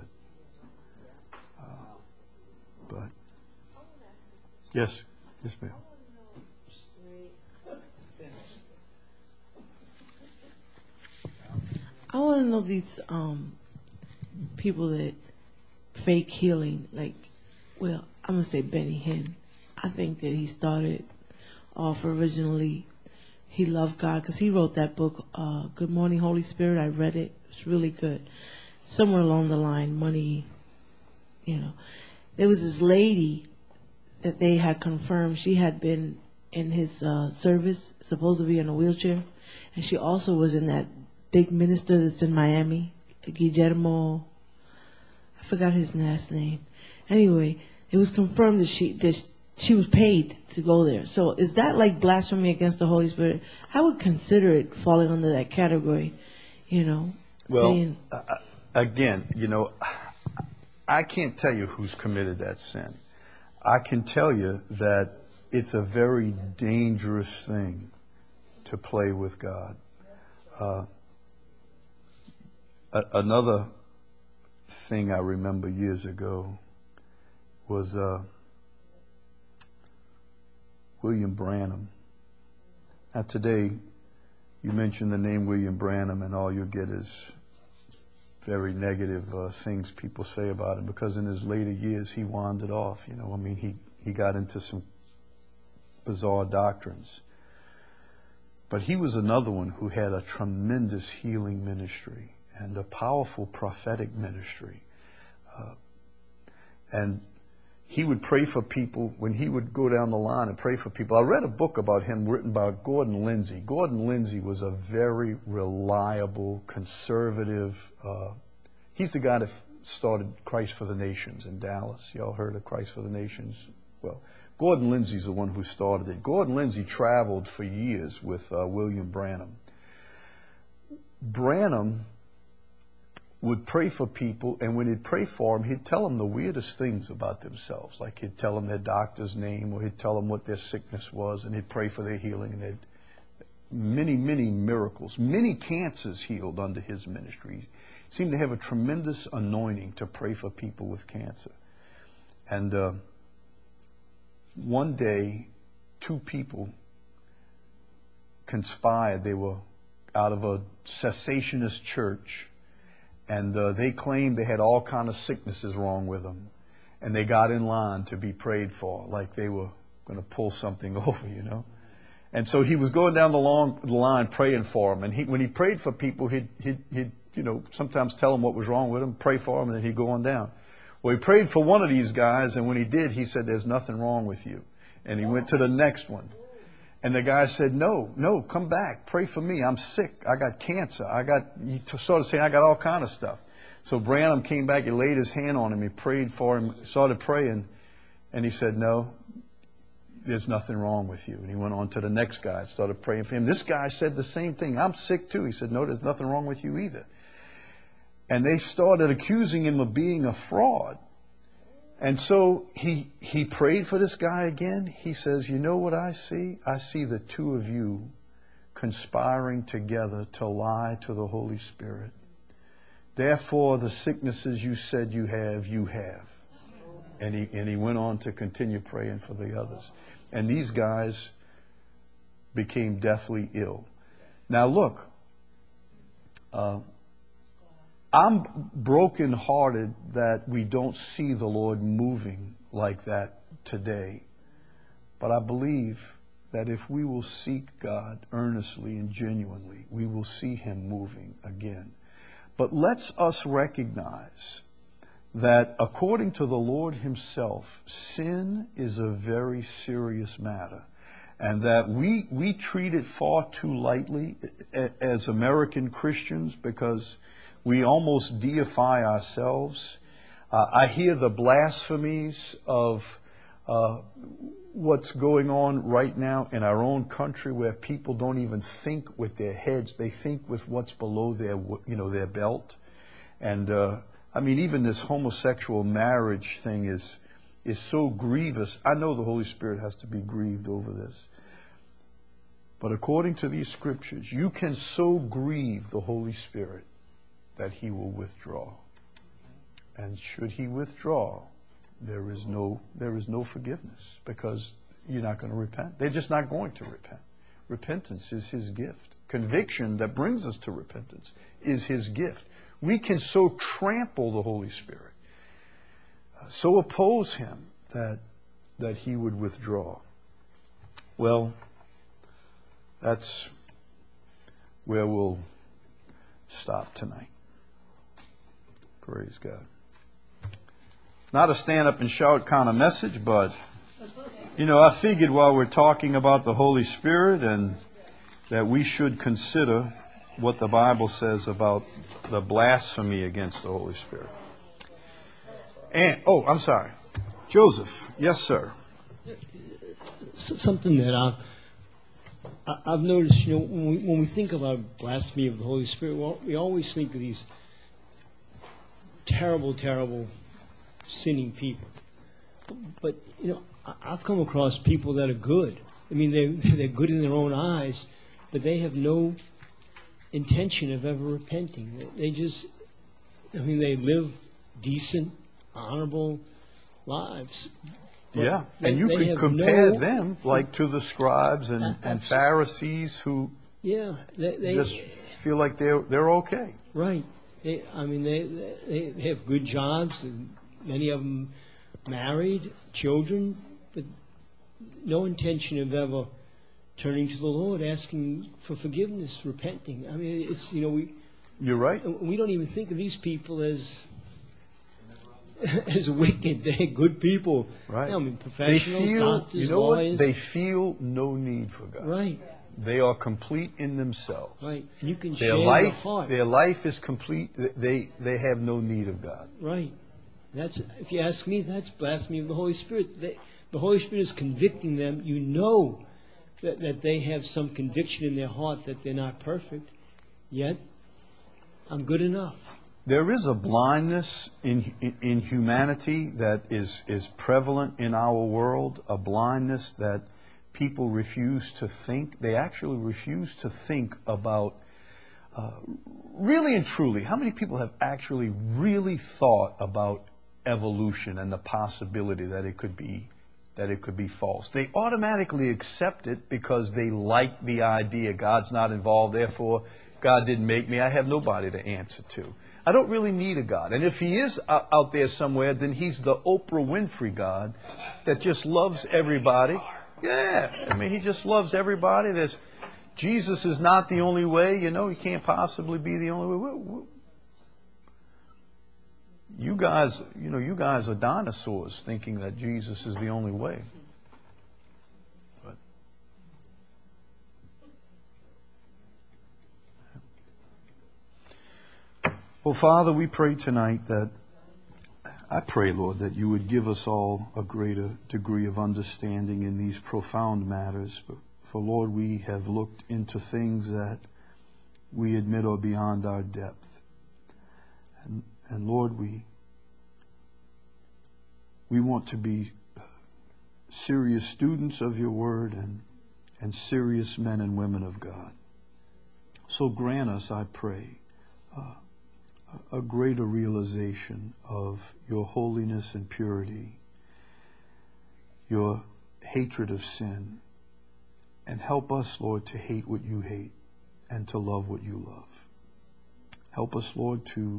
but yes, ma'am. I want to know these people that fake healing, I'm going to say Benny Hinn. I think that he started off originally, he loved God because he wrote that book, Good Morning, Holy Spirit. I read it. It's really good. Somewhere along the line, money, there was this lady that they had confirmed she had been in his service, supposedly in a wheelchair, and she also was in that big minister that's in Miami, Guillermo, I forgot his last name. Anyway, it was confirmed that she was paid to go there. So is that like blasphemy against the Holy Spirit? I would consider it falling under that category, Well, again, I can't tell you who's committed that sin. I can tell you that it's a very dangerous thing to play with God. Another thing I remember years ago was William Branham. Now today, you mention the name William Branham and all you get is very negative things people say about him, because in his later years he wandered off. He got into some bizarre doctrines. But he was another one who had a tremendous healing ministry and a powerful prophetic ministry. And he would pray for people when he would go down the line and pray for people. I read a book about him written by Gordon Lindsay. Gordon Lindsay was a very reliable, conservative. He's the guy that started Christ for the Nations in Dallas. Y'all heard of Christ for the Nations? Well, Gordon Lindsay's the one who started it. Gordon Lindsay traveled for years with William Branham. Branham would pray for people, and when he'd pray for them, he'd tell them the weirdest things about themselves. Like he'd tell them their doctor's name, or he'd tell them what their sickness was, and he'd pray for their healing. And they'd many, many miracles, many cancers healed under his ministry. He seemed to have a tremendous anointing to pray for people with cancer. And one day, two people conspired. They were out of a cessationist church, and they claimed they had all kind of sicknesses wrong with them. And they got in line to be prayed for, like they were going to pull something over, you know. And so he was going down the line praying for them. And when he prayed for people, he'd you know, sometimes tell them what was wrong with them, pray for them, and then he'd go on down. Well, he prayed for one of these guys, and when he did, he said, "There's nothing wrong with you." And he went to the next one. And the guy said, no, come back. Pray for me. I'm sick. I got cancer. He started saying, I got all kind of stuff. So Branham came back. He laid his hand on him. He prayed for him, started praying. And he said, "No, there's nothing wrong with you." And he went on to the next guy and started praying for him. This guy said the same thing. "I'm sick too." He said, "No, there's nothing wrong with you either." And they started accusing him of being a fraud. And so he prayed for this guy again. He says, "You know what I see? I see the two of you conspiring together to lie to the Holy Spirit. Therefore, the sicknesses you said you have, you have." And he went on to continue praying for the others. And these guys became deathly ill. Now look, I'm brokenhearted that we don't see the Lord moving like that today. But I believe that if we will seek God earnestly and genuinely, we will see Him moving again. But let's us recognize that according to the Lord Himself, sin is a very serious matter. And that we treat it far too lightly as American Christians, because we almost deify ourselves. I hear the blasphemies of what's going on right now in our own country, where people don't even think with their heads; they think with what's below their belt. And I mean, even this homosexual marriage thing is so grievous. I know the Holy Spirit has to be grieved over this. But according to these scriptures, you can so grieve the Holy Spirit that He will withdraw. And should He withdraw, there is no forgiveness, because you're not going to repent. They're just not going to repent. Repentance is His gift. Conviction that brings us to repentance is His gift. We can so trample the Holy Spirit, so oppose Him that He would withdraw. Well, that's where we'll stop tonight. Praise God. Not a stand up and shout kind of message, but, I figured while we're talking about the Holy Spirit, and that we should consider what the Bible says about the blasphemy against the Holy Spirit. And, I'm sorry. Joseph. Yes, sir. Something that I've noticed, when we think about blasphemy of the Holy Spirit, we always think of these terrible, terrible sinning people. But, I've come across people that are good. I mean, they're good in their own eyes, but they have no intention of ever repenting. They live decent, honorable lives. Yeah, and you can compare them to the scribes and Pharisees who just feel like they're okay. Right. They have good jobs, and many of them married, children, but no intention of ever turning to the Lord, asking for forgiveness, repenting. I mean, it's, You're right. We don't even think of these people as as wicked. They're good people. Right. I mean, They professionals, feel, doctors, you know lawyers. what? They feel no need for God. Right, They are complete in themselves. right. And you can Their share life, your heart. their life is complete. They have no need of God. Right. That's, if you ask me, that's blasphemy of the Holy Spirit. The Holy Spirit is convicting them. You know that they have some conviction in their heart that they're not perfect, yet I'm good enough. There is a blindness in humanity that is prevalent in our world, a blindness that people refuse to think. They actually refuse to think about, really and truly, how many people have actually really thought about evolution and the possibility that it could be false? They automatically accept it because they like the idea God's not involved, therefore God didn't make me. I have nobody to answer to. I don't really need a God. And if he is out there somewhere, then he's the Oprah Winfrey God that just loves everybody. Yeah, I mean, he just loves everybody. Jesus is not the only way, you know, he can't possibly be the only way. You guys are dinosaurs thinking that Jesus is the only way. But well, Father, we pray tonight that, I pray, Lord, that you would give us all a greater degree of understanding in these profound matters. For Lord, we have looked into things that we admit are beyond our depth. And Lord, we want to be serious students of your word and serious men and women of God. So grant us, I pray, a greater realization of your holiness and purity, your hatred of sin, and help us, Lord, to hate what you hate and to love what you love. Help us, Lord, to,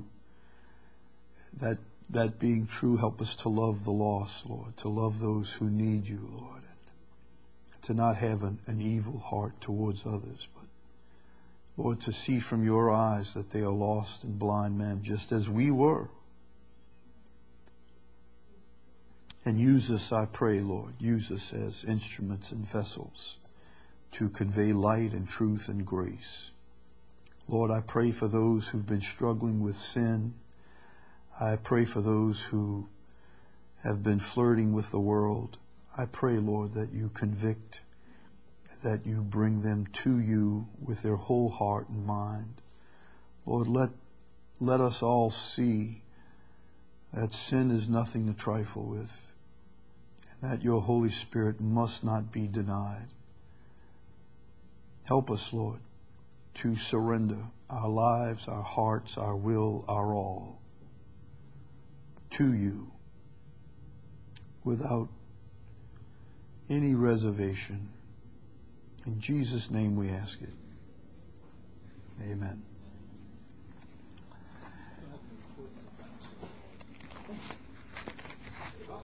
that being true, help us to love the lost, Lord, to love those who need you, Lord, and to not have an evil heart towards others, but Lord, to see from your eyes that they are lost and blind men, just as we were. And use us, I pray, Lord, use us as instruments and vessels to convey light and truth and grace. Lord, I pray for those who've been struggling with sin. I pray for those who have been flirting with the world. I pray, Lord, that you convict, that you bring them to you with their whole heart and mind. Lord, let us all see that sin is nothing to trifle with, and that your Holy Spirit must not be denied. Help us, Lord, to surrender our lives, our hearts, our will, our all to you without any reservation. In Jesus' name we ask it. Amen.